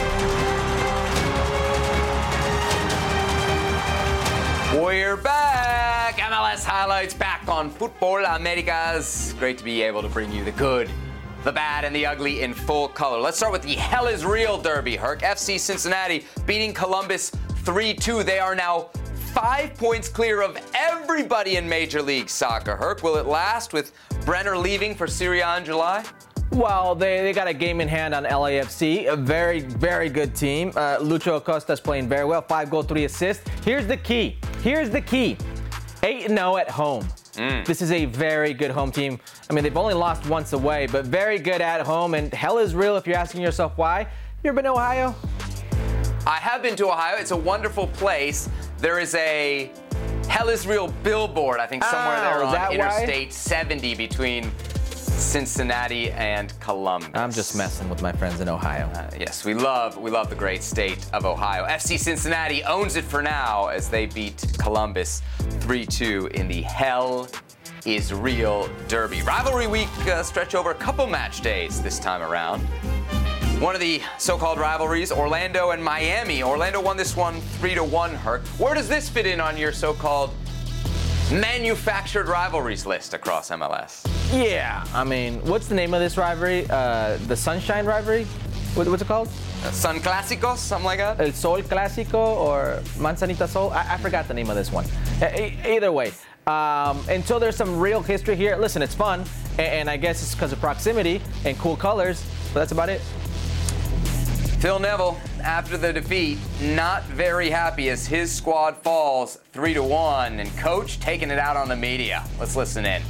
We're back. M L S highlights back on Futbol Americas. Great to be able to bring you the good, the bad, and the ugly in full color. Let's start with the Hell is Real Derby, Herc. F C Cincinnati beating Columbus three two. They are now five points clear of everybody in Major League Soccer. Herc, will it last with Brenner leaving for Serie A in July? Well, they, they got a game in hand on L A F C, a very, very good team. Uh, Lucho Acosta's playing very well, five goals, three assists. Here's the key. Here's the key. eight and oh at home. Mm. This is a very good home team. I mean, they've only lost once away, but very good at home. And hell is real if you're asking yourself why. You ever been to Ohio? I have been to Ohio. It's a wonderful place. There is a Hell is Real billboard, I think, somewhere oh, there on Interstate why? seventy between Cincinnati and Columbus. I'm just messing with my friends in Ohio. Uh, yes, we love we love the great state of Ohio. F C Cincinnati owns it for now as they beat Columbus three two in the Hell is Real Derby. Rivalry week uh, stretch over a couple match days this time around. One of the so-called rivalries, Orlando and Miami. Orlando won this one three to one, Herc. Where does this fit in on your so-called manufactured rivalries list across M L S? Yeah, I mean, what's the name of this rivalry? Uh, the Sunshine Rivalry? What, what's it called? Uh, Sun Clásicos, something like that? El Sol Clásico or Manzanita Sol? I, I forgot the name of this one. E- either way, um, until there's some real history here, listen, it's fun, and, and I guess it's because of proximity and cool colors, but that's about it. Phil Neville, after the defeat, not very happy as his squad falls three to one, and coach taking it out on the media. Let's listen in.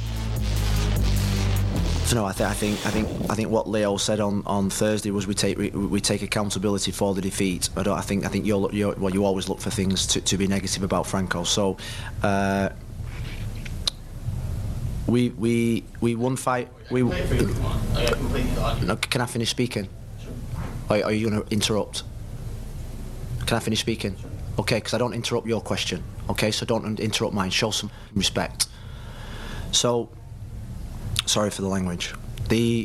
So no, I, th- I think I think I think what Leo said on, on Thursday was we take we, we take accountability for the defeat. I don't. I think I think you're, you're well. You always look for things to, to be negative about Franco. So uh, we we we won fight. We. No, can I finish speaking? Or are you going to interrupt? Can I finish speaking? Okay, because I don't interrupt your question. Okay, so don't interrupt mine. Show some respect. So, sorry for the language. The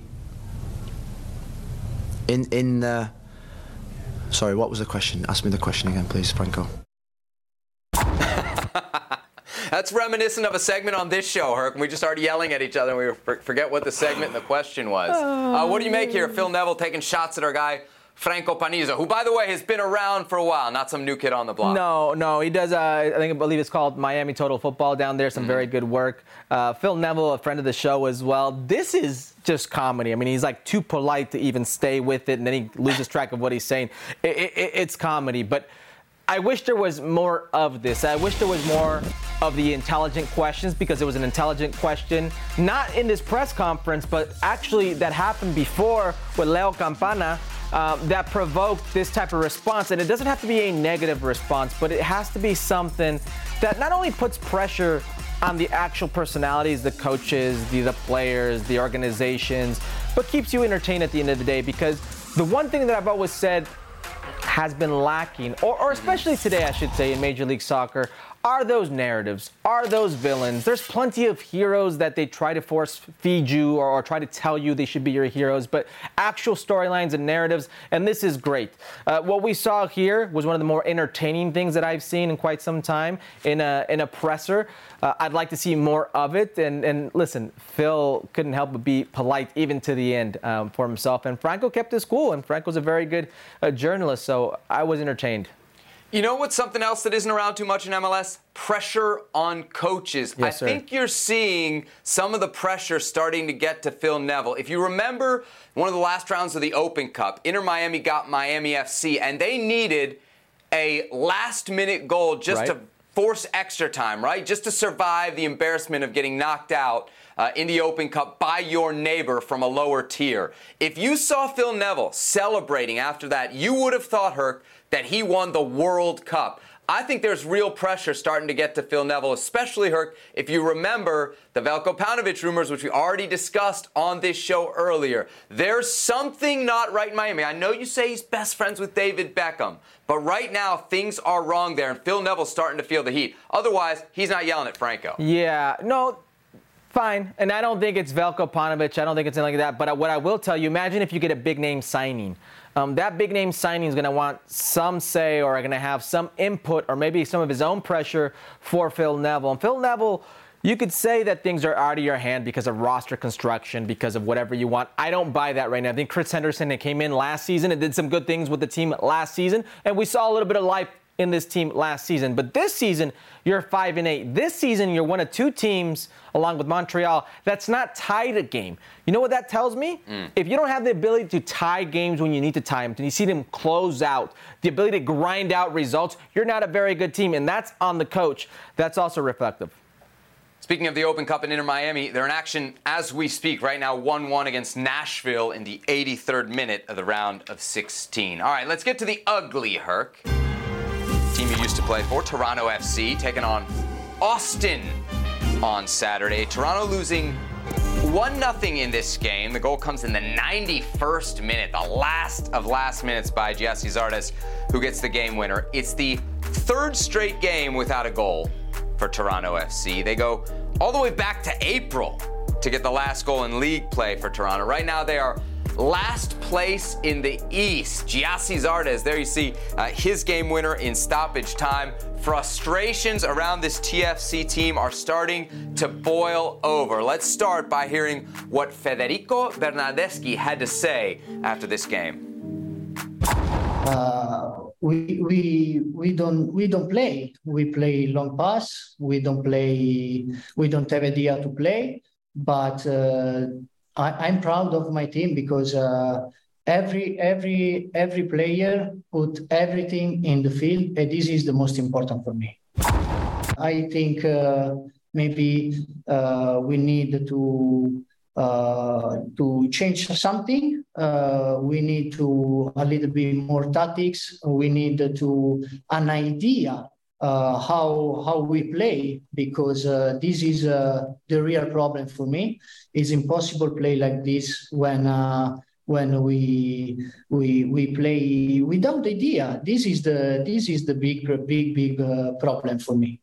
in in uh, sorry, what was the question? Ask me the question again, please, Franco. That's reminiscent of a segment on this show, Herc. We just started yelling at each other and we forget what the segment and the question was. Uh, what do you make here? Phil Neville taking shots at our guy Franco Panizo, who, by the way, has been around for a while, not some new kid on the block. No, no, he does, uh, I think, I believe it's called Miami Total Football down there, some mm-hmm. very good work. Uh, Phil Neville, a friend of the show as well. This is just comedy. I mean, he's like too polite to even stay with it, and then he loses track of what he's saying. It, it, it's comedy, but I wish there was more of this. I wish there was more of the intelligent questions, because it was an intelligent question, not in this press conference, but actually that happened before with Leo Campana. Uh, that provoked this type of response. And it doesn't have to be a negative response, but it has to be something that not only puts pressure on the actual personalities, the coaches, the, the players, the organizations, but keeps you entertained at the end of the day. Because the one thing that I've always said has been lacking, or, or especially today, I should say, in Major League Soccer, are those narratives, are those villains. There's plenty of heroes that they try to force feed you or, or try to tell you they should be your heroes, but actual storylines and narratives, and this is great. Uh, what we saw here was one of the more entertaining things that I've seen in quite some time in a, in a presser. Uh, I'd like to see more of it, and, and listen, Phil couldn't help but be polite even to the end um, for himself, and Franco kept his cool, and Franco's a very good uh, journalist, so I was entertained. You know what's something else that isn't around too much in M L S? Pressure on coaches. Yes, I sir. think you're seeing some of the pressure starting to get to Phil Neville. If you remember one of the last rounds of the Open Cup, Inter Miami got Miami F C, and they needed a last-minute goal just Right. to force extra time, right? Just to survive the embarrassment of getting knocked out uh, in the Open Cup by your neighbor from a lower tier. If you saw Phil Neville celebrating after that, you would have thought, Herc, that he won the World Cup. I think there's real pressure starting to get to Phil Neville, especially, Herc, if you remember the Veljko Paunovic rumors, which we already discussed on this show earlier. There's something not right in Miami. I know you say he's best friends with David Beckham, but right now things are wrong there, and Phil Neville's starting to feel the heat. Otherwise, he's not yelling at Franco. Yeah, no, fine. And I don't think it's Veljko Paunovic. I don't think it's anything like that. But what I will tell you, imagine if you get a big-name signing. Um, that big-name signing is going to want some say or going to have some input or maybe some of his own pressure for Phil Neville. And Phil Neville, you could say that things are out of your hand because of roster construction, because of whatever you want. I don't buy that right now. I think Chris Henderson that came in last season and did some good things with the team last season, and we saw a little bit of life in this team last season. But this season, you're five and eight. This season, you're one of two teams, along with Montreal, that's not tied a game. You know what that tells me? Mm. If you don't have the ability to tie games when you need to tie them, and you see them close out, the ability to grind out results, you're not a very good team, and that's on the coach. That's also reflective. Speaking of the Open Cup in Inter Miami, they're in action as we speak right now, one one against Nashville in the eighty-third minute of the round of sixteen. All right, let's get to the ugly, Herc. Team you used to play for, Toronto F C, taking on Austin on Saturday. Toronto losing one nothing in this game. The goal comes in the ninety-first minute, the last of last minutes by Gyasi Zardes, who gets the game winner. It's the third straight game without a goal for Toronto F C. They go all the way back to April to get the last goal in league play for Toronto. Right now they are last place in the East. Gyasi Zardes, there you see uh, his game winner in stoppage time. Frustrations around this T F C team are starting to boil over. Let's start by hearing what Federico Bernardeschi had to say after this game. Uh, we we we don't we don't play. We play long pass. We don't play. We don't have idea to play. But uh, I, I'm proud of my team because uh, every every every player put everything in the field, and this is the most important for me. I think uh, maybe uh, we need to uh, to change something. Uh, we need to a little bit more tactics. We need to an idea uh, how how we play, because uh, this is uh, the real problem for me. It's impossible play like this when uh, when we we we play without idea. This is the this is the big big big uh, problem for me.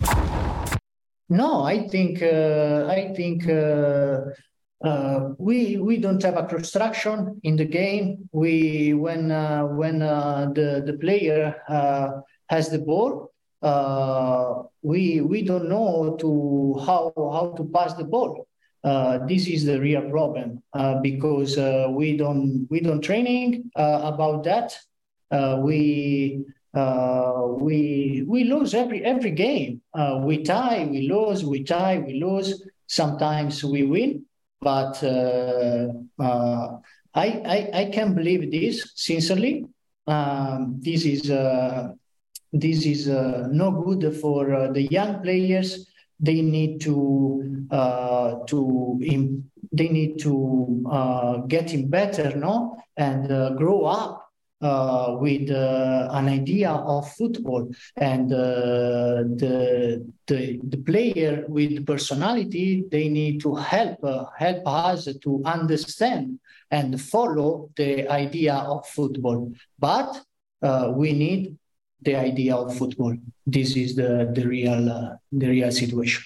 No, I think uh, I think. Uh, Uh, we we don't have a construction in the game. We when uh, when uh, the the player uh, has the ball, uh, we we don't know to how how to pass the ball. Uh, this is the real problem uh, because uh, we don't we don't training uh, about that. Uh, we uh, we we lose every every game. Uh, we tie, we lose, we tie, we lose. Sometimes we win. But uh, uh, I, I I can't believe this sincerely. Um, this is uh, this is uh, no good for uh, the young players. They need to uh, to im- they need to uh, get in better, no, and uh, grow up uh, with uh, an idea of football, and uh, the the the player with personality, they need to help uh, help us to understand and follow the idea of football. But uh, we need the idea of football. This is the the real uh, the real situation.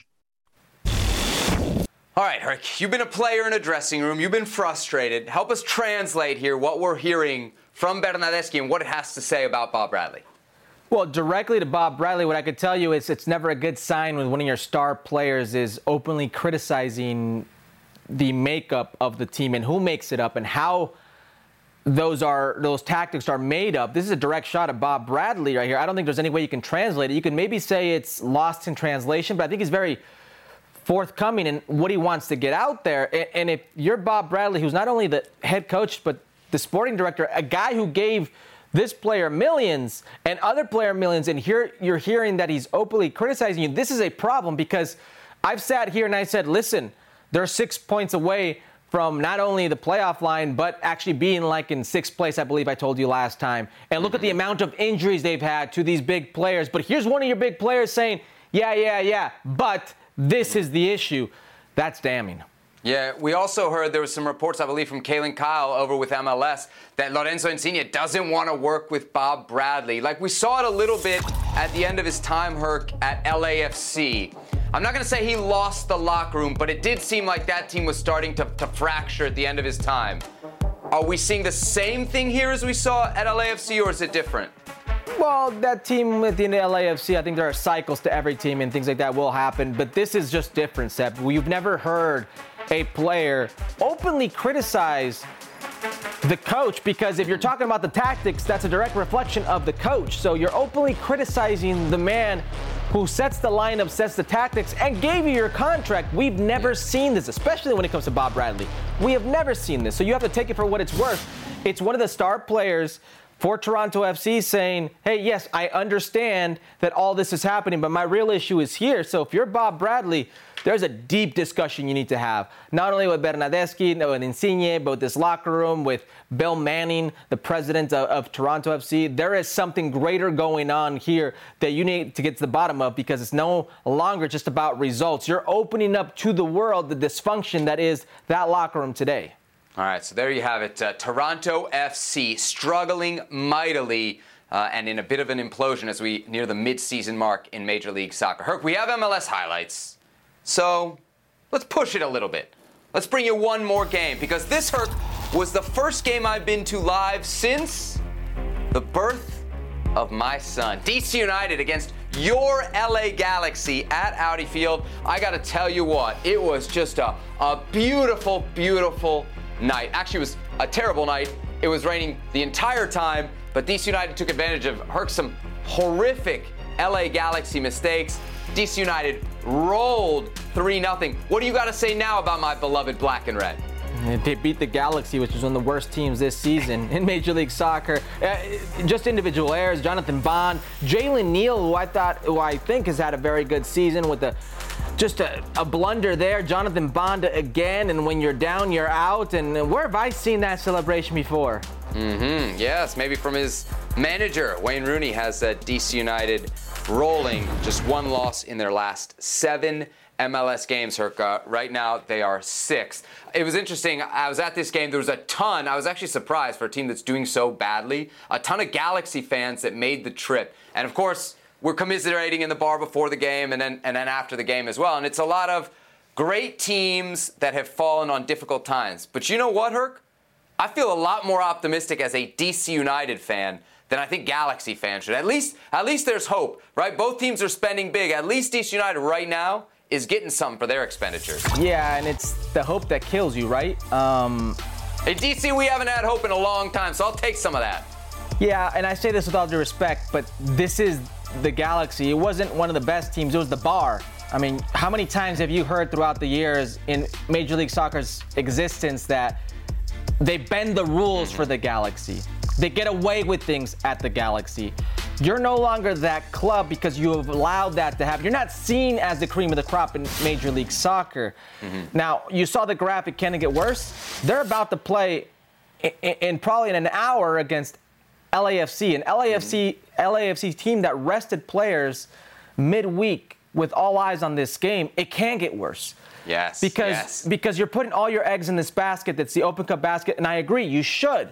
All right, Herc, you've been a player in a dressing room. You've been frustrated. Help us translate here what we're hearing from Bernardeschi and what it has to say about Bob Bradley. Well, directly to Bob Bradley, what I could tell you is it's never a good sign when one of your star players is openly criticizing the makeup of the team and who makes it up and how those are those tactics are made up. This is a direct shot at Bob Bradley right here. I don't think there's any way you can translate it. You can maybe say it's lost in translation, but I think he's very forthcoming in what he wants to get out there. And if you're Bob Bradley, who's not only the head coach but the sporting director, a guy who gave this player millions and other player millions, and here you're hearing that he's openly criticizing you, this is a problem because I've sat here and I said, listen, they're six points away from not only the playoff line, but actually being like in sixth place, I believe I told you last time. And look at the amount of injuries they've had to these big players. But here's one of your big players saying, yeah, yeah, yeah, but this is the issue. That's damning. Yeah, we also heard there was some reports, I believe, from Kalen Kyle over with M L S that Lorenzo Insigne doesn't want to work with Bob Bradley. Like we saw it a little bit at the end of his time, Herc, at L A F C. I'm not going to say he lost the locker room, but it did seem like that team was starting to, to fracture at the end of his time. Are we seeing the same thing here as we saw at L A F C, or is it different? Well, that team at the end of L A F C, I think there are cycles to every team and things like that will happen, but this is just different, Seb. You've never heard a player openly criticize the coach, because if you're talking about the tactics, that's a direct reflection of the coach. So you're openly criticizing the man who sets the lineup, sets the tactics, and gave you your contract. We've never seen this, especially when it comes to Bob Bradley. We have never seen this, so you have to take it for what it's worth. It's one of the star players for Toronto F C saying, hey, yes, I understand that all this is happening, but my real issue is here. So if you're Bob Bradley, there's a deep discussion you need to have, not only with Bernardeschi, with Insigne, but with this locker room, with Bill Manning, the president of, of Toronto F C. There is something greater going on here that you need to get to the bottom of, because it's no longer just about results. You're opening up to the world the dysfunction that is that locker room today. All right, so there you have it. Uh, Toronto F C struggling mightily uh, and in a bit of an implosion as we near the mid-season mark in Major League Soccer. Herc, we have M L S highlights, so let's push it a little bit. Let's bring you one more game, because this, Herc, was the first game I've been to live since the birth of my son. D C United against your L A Galaxy at Audi Field. I got to tell you what, it was just a, a beautiful, beautiful night. Actually, it was a terrible night. It was raining the entire time, but D C United took advantage of Herc some horrific L A Galaxy mistakes. D C United rolled three nothing. What do you got to say now about my beloved black and red? They beat the Galaxy, which is one of the worst teams this season in Major League Soccer. Uh, just individual errors. Jonathan Bond, Jalen Neal, who I thought, who I think has had a very good season with the just a, a blunder there. Jonathan Bond again, and when you're down, you're out. And where have I seen that celebration before? Mm-hmm. Yes, maybe from his manager. Wayne Rooney has uh, D C United rolling. Just one loss in their last seven M L S games, Herc. Right now, they are sixth. It was interesting. I was at this game. There was a ton. I was actually surprised for a team that's doing so badly. A ton of Galaxy fans that made the trip. And, of course, we're commiserating in the bar before the game and then and then after the game as well. And it's a lot of great teams that have fallen on difficult times. But you know what, Herc? I feel a lot more optimistic as a D C United fan than I think Galaxy fans should. At least, at least there's hope, right? Both teams are spending big. At least D C United right now is getting something for their expenditures. Yeah, and it's the hope that kills you, right? Um, hey, D C, we haven't had hope in a long time, so I'll take some of that. Yeah, and I say this with all due respect, but this is the Galaxy. It wasn't one of the best teams. It was the bar. I mean, how many times have you heard throughout the years in Major League Soccer's existence that they bend the rules for the Galaxy? They get away with things at the Galaxy. You're no longer that club because you have allowed that to happen. You're not seen as the cream of the crop in Major League Soccer. Mm-hmm. Now, you saw the graphic. Can it get worse? They're about to play in, in probably in an hour against L A F C, an L A F C, mm-hmm. L A F C team that rested players midweek with all eyes on this game. It can get worse. Yes, because, yes. Because you're putting all your eggs in this basket that's the Open Cup basket, and I agree, you should.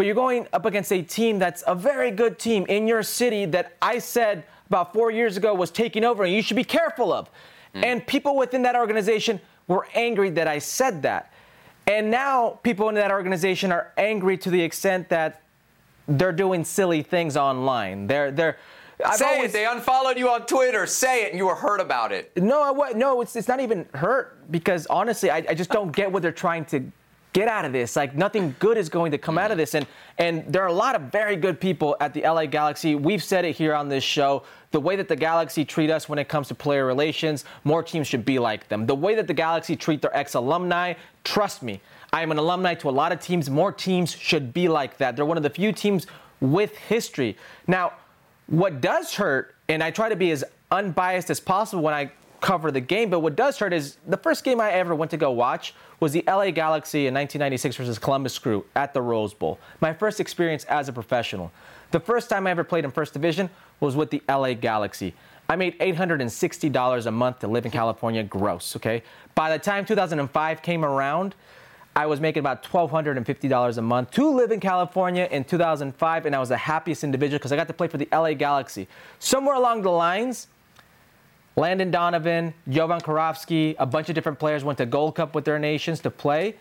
but you're going up against a team that's a very good team in your city that I said about four years ago was taking over and you should be careful of. Mm. And people within that organization were angry that I said that. And now people in that organization are angry to the extent that they're doing silly things online. They're they're I've Say always, it. They unfollowed you on Twitter. Say it, and you were hurt about it. No, I, no, it's it's not even hurt because honestly, I, I just don't get what they're trying to get out of this. Like nothing good is going to come out of this, and and there are a lot of very good people at the L A Galaxy. We've said it here on this show. The way that the Galaxy treat us when it comes to player relations, more teams should be like them. The way that the Galaxy treat their ex-alumni, trust me, I am an alumni to a lot of teams. More teams should be like that. They're one of the few teams with history. Now, what does hurt, and I try to be as unbiased as possible when I cover the game, but what does hurt is the first game I ever went to go watch was the L A Galaxy in nineteen ninety-six versus Columbus Crew at the Rose Bowl. My first experience as a professional. The first time I ever played in First Division was with the L A Galaxy. I made eight hundred sixty dollars a month to live in California gross, okay? By the time two thousand five came around, I was making about one thousand two hundred fifty dollars a month to live in California in two thousand five, and I was the happiest individual because I got to play for the L A Galaxy. Somewhere along the lines, Landon Donovan, Jovan Karofsky, a bunch of different players went to Gold Cup with their nations to play.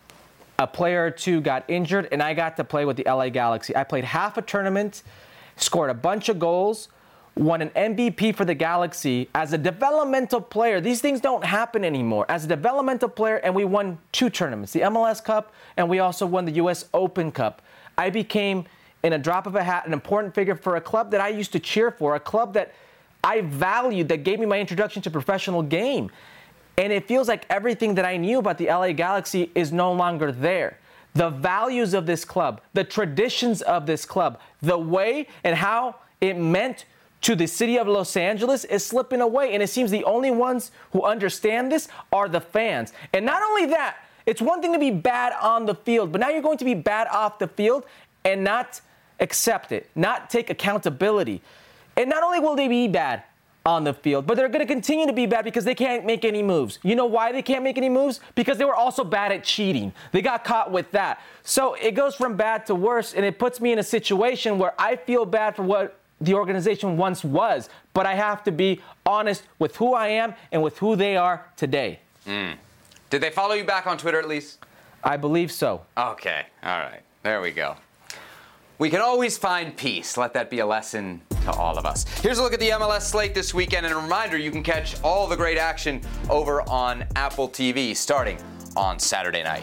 A player or two got injured, and I got to play with the L A Galaxy. I played half a tournament, scored a bunch of goals, won an M V P for the Galaxy as a developmental player. These things don't happen anymore. As a developmental player, and we won two tournaments, the M L S Cup, and we also won the U S Open Cup. I became, in a drop of a hat, an important figure for a club that I used to cheer for, a club that I valued, that gave me my introduction to professional game. And it feels like everything that I knew about the L A Galaxy is no longer there. The values of this club, the traditions of this club, the way and how it meant to the city of Los Angeles is slipping away. And it seems the only ones who understand this are the fans. And not only that, it's one thing to be bad on the field, but now you're going to be bad off the field and not accept it, not take accountability. And not only will they be bad on the field, but they're going to continue to be bad because they can't make any moves. You know why they can't make any moves? Because they were also bad at cheating. They got caught with that. So it goes from bad to worse, and it puts me in a situation where I feel bad for what the organization once was, but I have to be honest with who I am and with who they are today. Mm. Did they follow you back on Twitter at least? I believe so. Okay. All right. There we go. We can always find peace. Let that be a lesson to all of us. Here's a look at the M L S slate this weekend, and a reminder, you can catch all the great action over on Apple T V starting on Saturday night.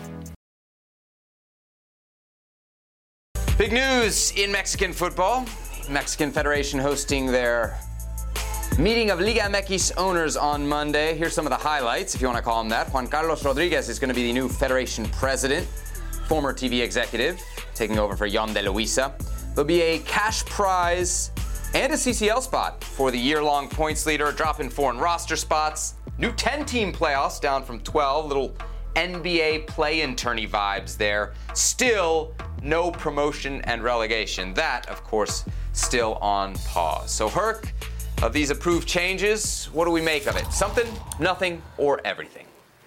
Big news in Mexican football. Mexican Federation hosting their meeting of Liga M X owners on Monday. Here's some of the highlights, if you want to call them that. Juan Carlos Rodriguez is going to be the new Federation president, former T V executive, taking over for Yon de Luisa. There'll be a cash prize and a C C L spot for the year-long points leader, dropping foreign roster spots. New ten-team playoffs down from twelve. Little N B A play-in tourney vibes there. Still no promotion and relegation. That, of course, still on pause. So, Herc, of these approved changes, what do we make of it? Something, nothing, or everything?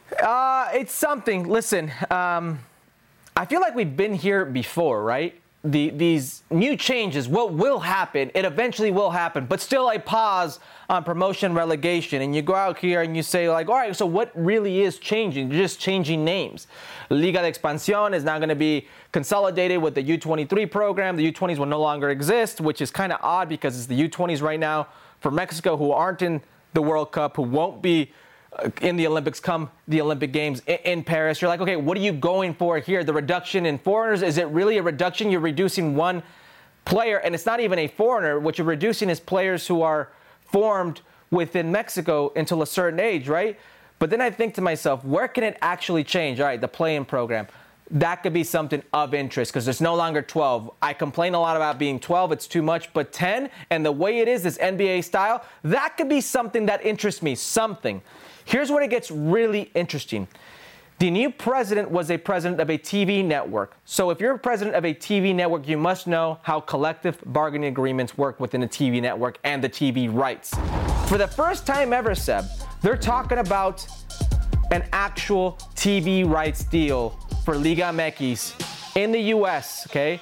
Uh, it's something. Listen, um, I feel like we've been here before, right? The, these new changes, what will happen, it eventually will happen, but still a pause on promotion relegation. And you go out here and you say, like, all right, so what really is changing? You're just changing names. Liga de Expansión is now going to be consolidated with the U twenty-three program. The U twenties will no longer exist, which is kind of odd because it's the U twenties right now for Mexico who aren't in the World Cup, who won't be in the Olympics come the Olympic Games in Paris. You're like, okay, what are you going for here? The reduction in foreigners, is it really a reduction? You're reducing one player, and it's not even a foreigner. What you're reducing is players who are formed within Mexico until a certain age, right? But then I think to myself, where can it actually change? All right, the play-in program. That could be something of interest because there's no longer twelve. I complain a lot about being twelve. It's too much. But ten, and the way it is, this N B A style, that could be something that interests me, something. Here's where it gets really interesting. The new president was a president of a T V network. So if you're a president of a T V network, you must know how collective bargaining agreements work within a T V network and the T V rights. For the first time ever, Seb, they're talking about an actual T V rights deal for Liga M X in the U S, okay?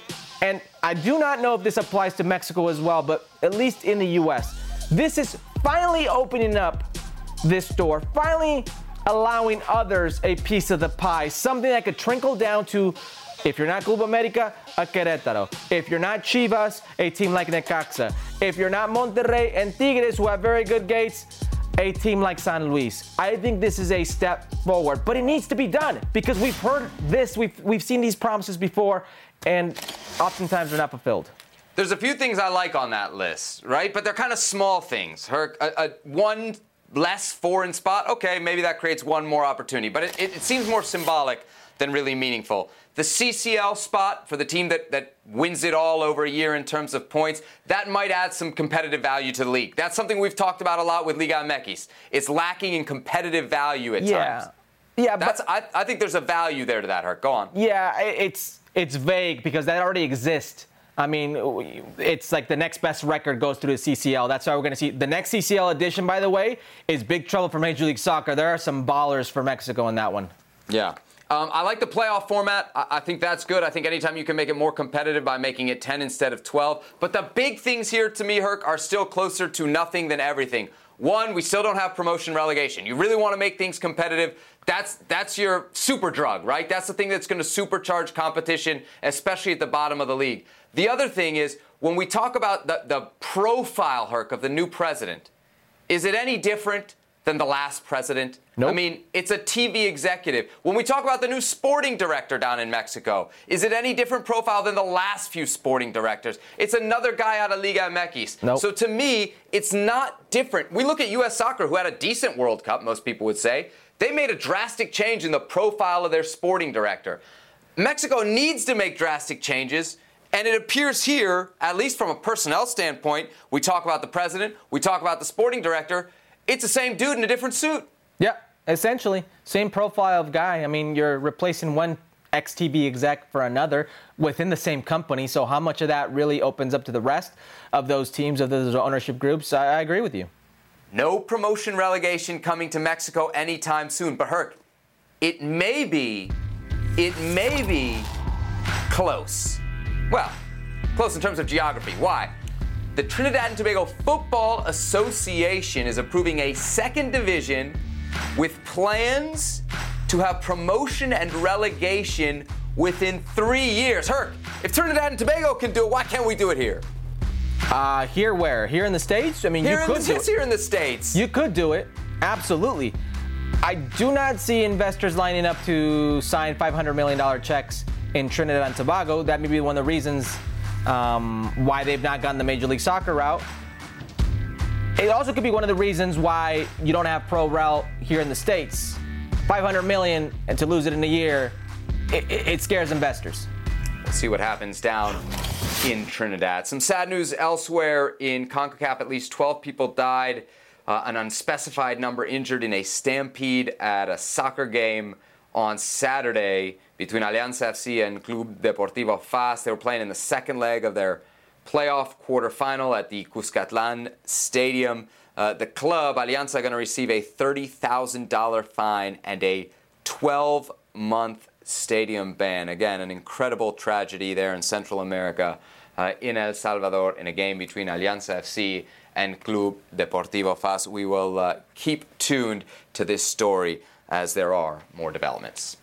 And I do not know if this applies to Mexico as well, but at least in the U S, this is finally opening up this door, finally allowing others a piece of the pie, something that could trickle down to, if you're not Club America, a Querétaro. If you're not Chivas, a team like Necaxa. If you're not Monterrey and Tigres, who have very good gates, a team like San Luis. I think this is a step forward, but it needs to be done because we've heard this, we've, we've seen these promises before, and oftentimes they're not fulfilled. There's a few things I like on that list, right? But they're kind of small things. Her, a, a one less foreign spot, okay, maybe that creates one more opportunity, but it, it, it seems more symbolic than really meaningful. The C C L spot for the team that, that wins it all over a year in terms of points, that might add some competitive value to the league. That's something we've talked about a lot with Liga M X. It's lacking in competitive value at yeah. times. Yeah, That's, but I, I think there's a value there to that, Herc. Go on. Yeah, it's it's vague because that already exists. I mean, it's like the next best record goes through the C C L. That's why we're going to see. The next C C L edition, by the way, is big trouble for Major League Soccer. There are some ballers for Mexico in that one. Yeah. Um, I like the playoff format. I, I think that's good. I think anytime you can make it more competitive by making it ten instead of twelve. But the big things here, to me, Herc, are still closer to nothing than everything. One, we still don't have promotion relegation. You really want to make things competitive. That's that's your super drug, right? That's the thing that's going to supercharge competition, especially at the bottom of the league. The other thing is, when we talk about the, the profile, Herc, of the new president, is it any different than the last president? Nope. I mean, it's a T V executive. When we talk about the new sporting director down in Mexico, is it any different profile than the last few sporting directors? It's another guy out of Liga M X. Nope. So to me, it's not different. We look at U S Soccer, who had a decent World Cup, most people would say. They made a drastic change in the profile of their sporting director. Mexico needs to make drastic changes, and it appears here, at least from a personnel standpoint, we talk about the president, we talk about the sporting director, it's the same dude in a different suit. Yeah, essentially. Same profile of guy. I mean, you're replacing one ex-T V exec for another within the same company. So how much of that really opens up to the rest of those teams, of those ownership groups? I, I agree with you. No promotion relegation coming to Mexico anytime soon. But Herc, it may be, it may be close. Well, close in terms of geography. Why? The Trinidad and Tobago Football Association is approving a second division with plans to have promotion and relegation within three years. Herc, if Trinidad and Tobago can do it, why can't we do it here? Uh, here where? Here in the States? I mean, here you in could the, do it's it. here in the States. You could do it. Absolutely. I do not see investors lining up to sign five hundred million dollars checks in Trinidad and Tobago. That may be one of the reasons um, why they've not gone the Major League Soccer route. It also could be one of the reasons why you don't have pro rel here in the States. five hundred million dollars and to lose it in a year, it, it, it scares investors. We'll see what happens down in Trinidad. Some sad news elsewhere in CONCACAF. At least twelve people died. Uh, an unspecified number injured in a stampede at a soccer game on Saturday between Alianza F C and Club Deportivo F A S. They were playing in the second leg of their playoff quarterfinal at the Cuscatlan Stadium. Uh, the club, Alianza, are going to receive a thirty thousand dollars fine and a twelve-month stadium ban. Again, an incredible tragedy there in Central America, uh, in El Salvador, in a game between Alianza F C and Club Deportivo F A S. We will uh, keep tuned to this story as there are more developments.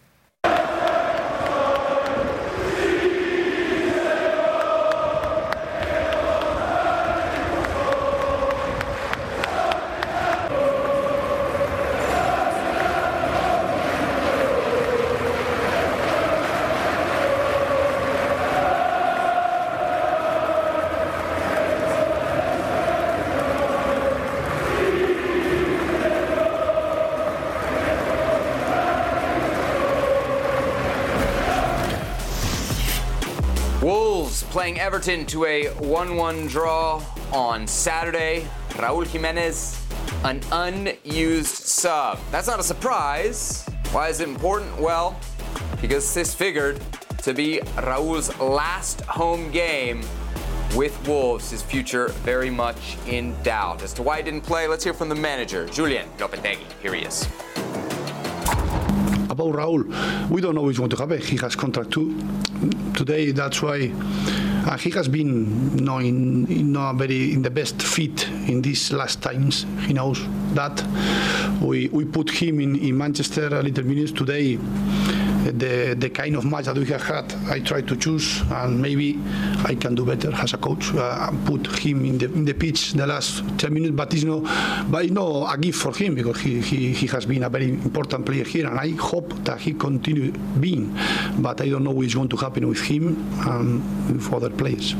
Wolves playing Everton to a one one draw on Saturday. Raul Jimenez, an unused sub. That's not a surprise. Why is it important? Well, because this figured to be Raul's last home game with Wolves. His future very much in doubt. As to why he didn't play, let's hear from the manager, Julian Lopetegui. Here he is. About Raul, we don't know which one to have. He has contract too. today. That's why uh, he has been you know, in, in a very in the best fit in these last times. He knows that. We we put him in, in Manchester a little minutes today. The the kind of match that we have had, I try to choose, and maybe I can do better as a coach. Uh, put him in the in the pitch the last ten minutes, but it's no, but it's no a gift for him because he, he he has been a very important player here, and I hope that he continue being. But I don't know what is going to happen with him and with other players.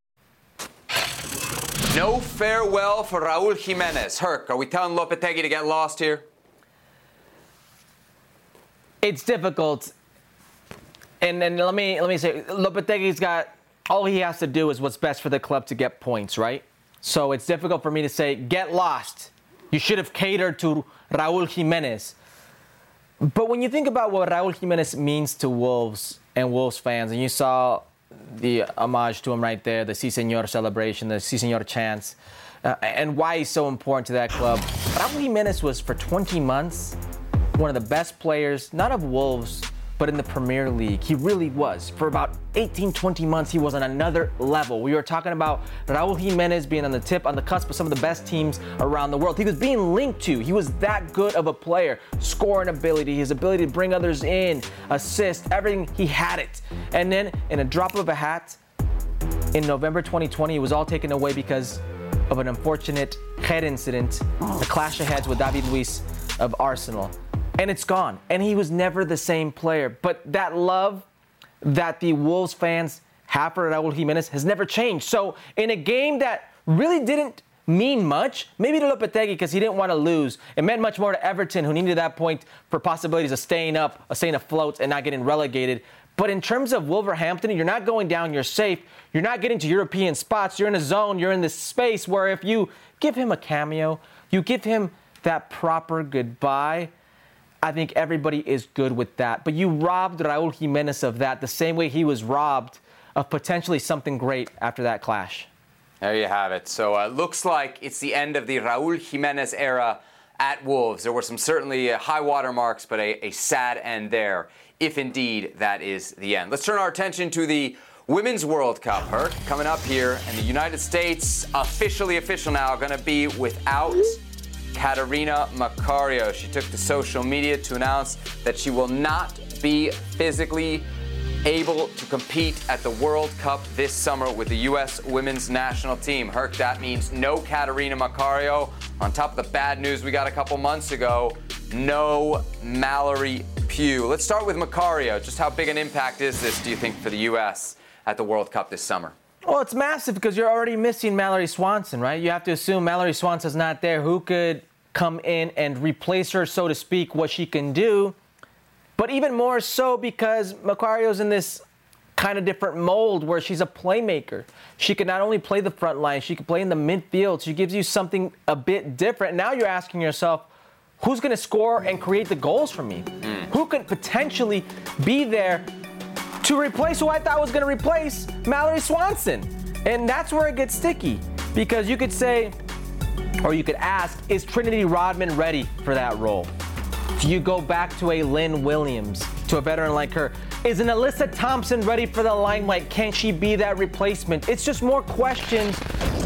No farewell for Raúl Jiménez. Herc, are we telling Lopetegui to get lost here? It's difficult, and and let me let me say, Lopetegui's got all he has to do is what's best for the club to get points, right? So it's difficult for me to say get lost. You should have catered to Raúl Jiménez. But when you think about what Raúl Jiménez means to Wolves and Wolves fans, and you saw the homage to him right there, the Si Señor celebration, the Si Señor chants, uh, and why he's so important to that club. Raúl Jiménez was for twenty months. One of the best players, not of Wolves, but in the Premier League. He really was. For about eighteen, twenty months, he was on another level. We were talking about Raúl Jiménez being on the tip, on the cusp of some of the best teams around the world. He was being linked to. He was that good of a player. Scoring ability, his ability to bring others in, assist, everything, he had it. And then, in a drop of a hat, in November twenty twenty, it was all taken away because of an unfortunate head incident, the clash of heads with David Luiz of Arsenal. And it's gone. And he was never the same player. But that love that the Wolves fans have for Raúl Jiménez has never changed. So in a game that really didn't mean much, maybe to Lopetegui because he didn't want to lose, it meant much more to Everton, who needed at that point for possibilities of staying up, of staying afloat and not getting relegated. But in terms of Wolverhampton, you're not going down, you're safe. You're not getting to European spots. You're in a zone, you're in this space where if you give him a cameo, you give him that proper goodbye, I think everybody is good with that. But you robbed Raúl Jiménez of that the same way he was robbed of potentially something great after that clash. There you have it. So it uh, looks like it's the end of the Raúl Jiménez era at Wolves. There were some certainly uh, high water marks, but a, a sad end there, if indeed that is the end. Let's turn our attention to the Women's World Cup, Herc, coming up here. And the United States, officially official now, going to be without Catarina Macario. She took to social media to announce that she will not be physically able to compete at the World Cup this summer with the U S women's national team. Herc, that means no Catarina Macario. On top of the bad news we got a couple months ago, no Mallory Pugh. Let's start with Macario. Just how big an impact is this, do you think, for the U S at the World Cup this summer? Well, it's massive because you're already missing Mallory Swanson, right? You have to assume Mallory Swanson's not there. Who could come in and replace her, so to speak, what she can do? But even more so because Macario's in this kind of different mold where she's a playmaker. She can not only play the front line, she can play in the midfield. She gives you something a bit different. Now you're asking yourself, who's going to score and create the goals for me? Mm. Who could potentially be there to replace who I thought was going to replace Mallory Swanson? And that's where it gets sticky because you could say, or you could ask, is Trinity Rodman ready for that role? Do you go back to a Lynn Williams, to a veteran like her? Is an Alyssa Thompson ready for the limelight? Can she be that replacement? It's just more questions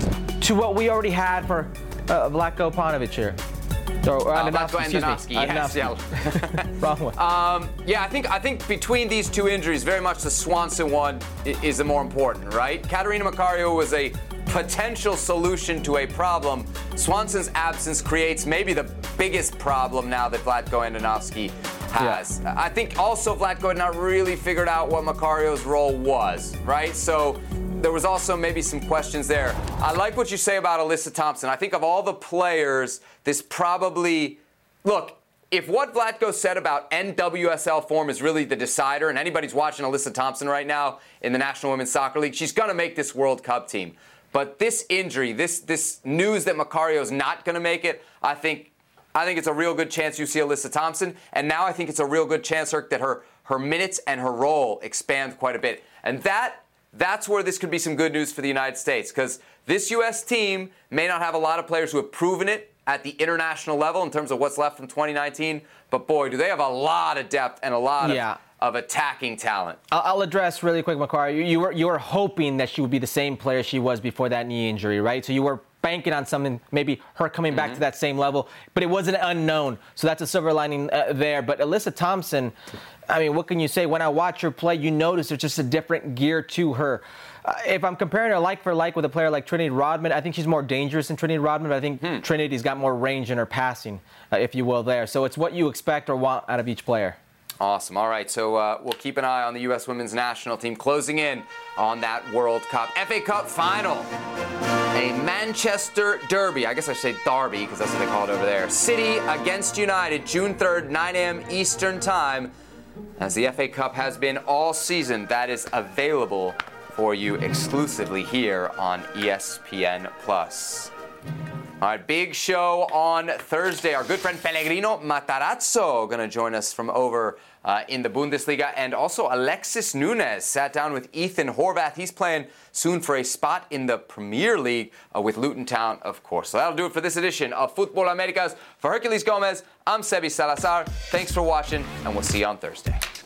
to what we already had for uh, Vlatko Paunovic here. Or, or uh, Andonovski, excuse Andonovski, me. yes, Andonovski. Yeah. Wrong one. Um, yeah, I think I think between these two injuries, very much the Swanson one is the more important, right? Catarina Macario was a potential solution to a problem. Swanson's absence creates maybe the biggest problem now that Vlatko Andonovski has. Yeah. I think also Vlatko had not really figured out what Macario's role was, right? So there was also maybe some questions there. I like what you say about Alyssa Thompson. I think of all the players, this probably, look, if what Vlatko said about N W S L form is really the decider, and anybody's watching Alyssa Thompson right now in the National Women's Soccer League, she's going to make this World Cup team. But this injury, this this news that Macario's not going to make it, I think I think it's a real good chance you see Alyssa Thompson. And now I think it's a real good chance, Herc, that her, her minutes and her role expand quite a bit. And that that's where this could be some good news for the United States, because this U S team may not have a lot of players who have proven it at the international level in terms of what's left from twenty nineteen. But, boy, do they have a lot of depth and a lot yeah. of attacking talent. I'll address really quick, Macari. You, you were you were hoping that she would be the same player she was before that knee injury, right? So you were banking on something, maybe her coming back mm-hmm. to that same level, but it wasn't unknown. So that's a silver lining uh, there. But Alyssa Thompson, I mean, what can you say? When I watch her play, you notice there's just a different gear to her. Uh, if I'm comparing her like for like with a player like Trinity Rodman, I think she's more dangerous than Trinity Rodman, but I think hmm. Trinity's got more range in her passing, uh, if you will, there. So it's what you expect or want out of each player. Awesome. All right, so uh, we'll keep an eye on the U S women's national team closing in on that World Cup. F A Cup final. A Manchester Derby. I guess I should say Derby because that's what they call it over there. City against United, June third, nine a.m. Eastern Time. As the F A Cup has been all season, that is available for you exclusively here on E S P N plus. All right, big show on Thursday. Our good friend Pellegrino Matarazzo going to join us from over uh, in the Bundesliga. And also Alexis Nunes sat down with Ethan Horvath. He's playing soon for a spot in the Premier League uh, with Luton Town, of course. So that'll do it for this edition of Fútbol Americas. For Herculez Gomez, I'm Sebi Salazar. Thanks for watching, and we'll see you on Thursday.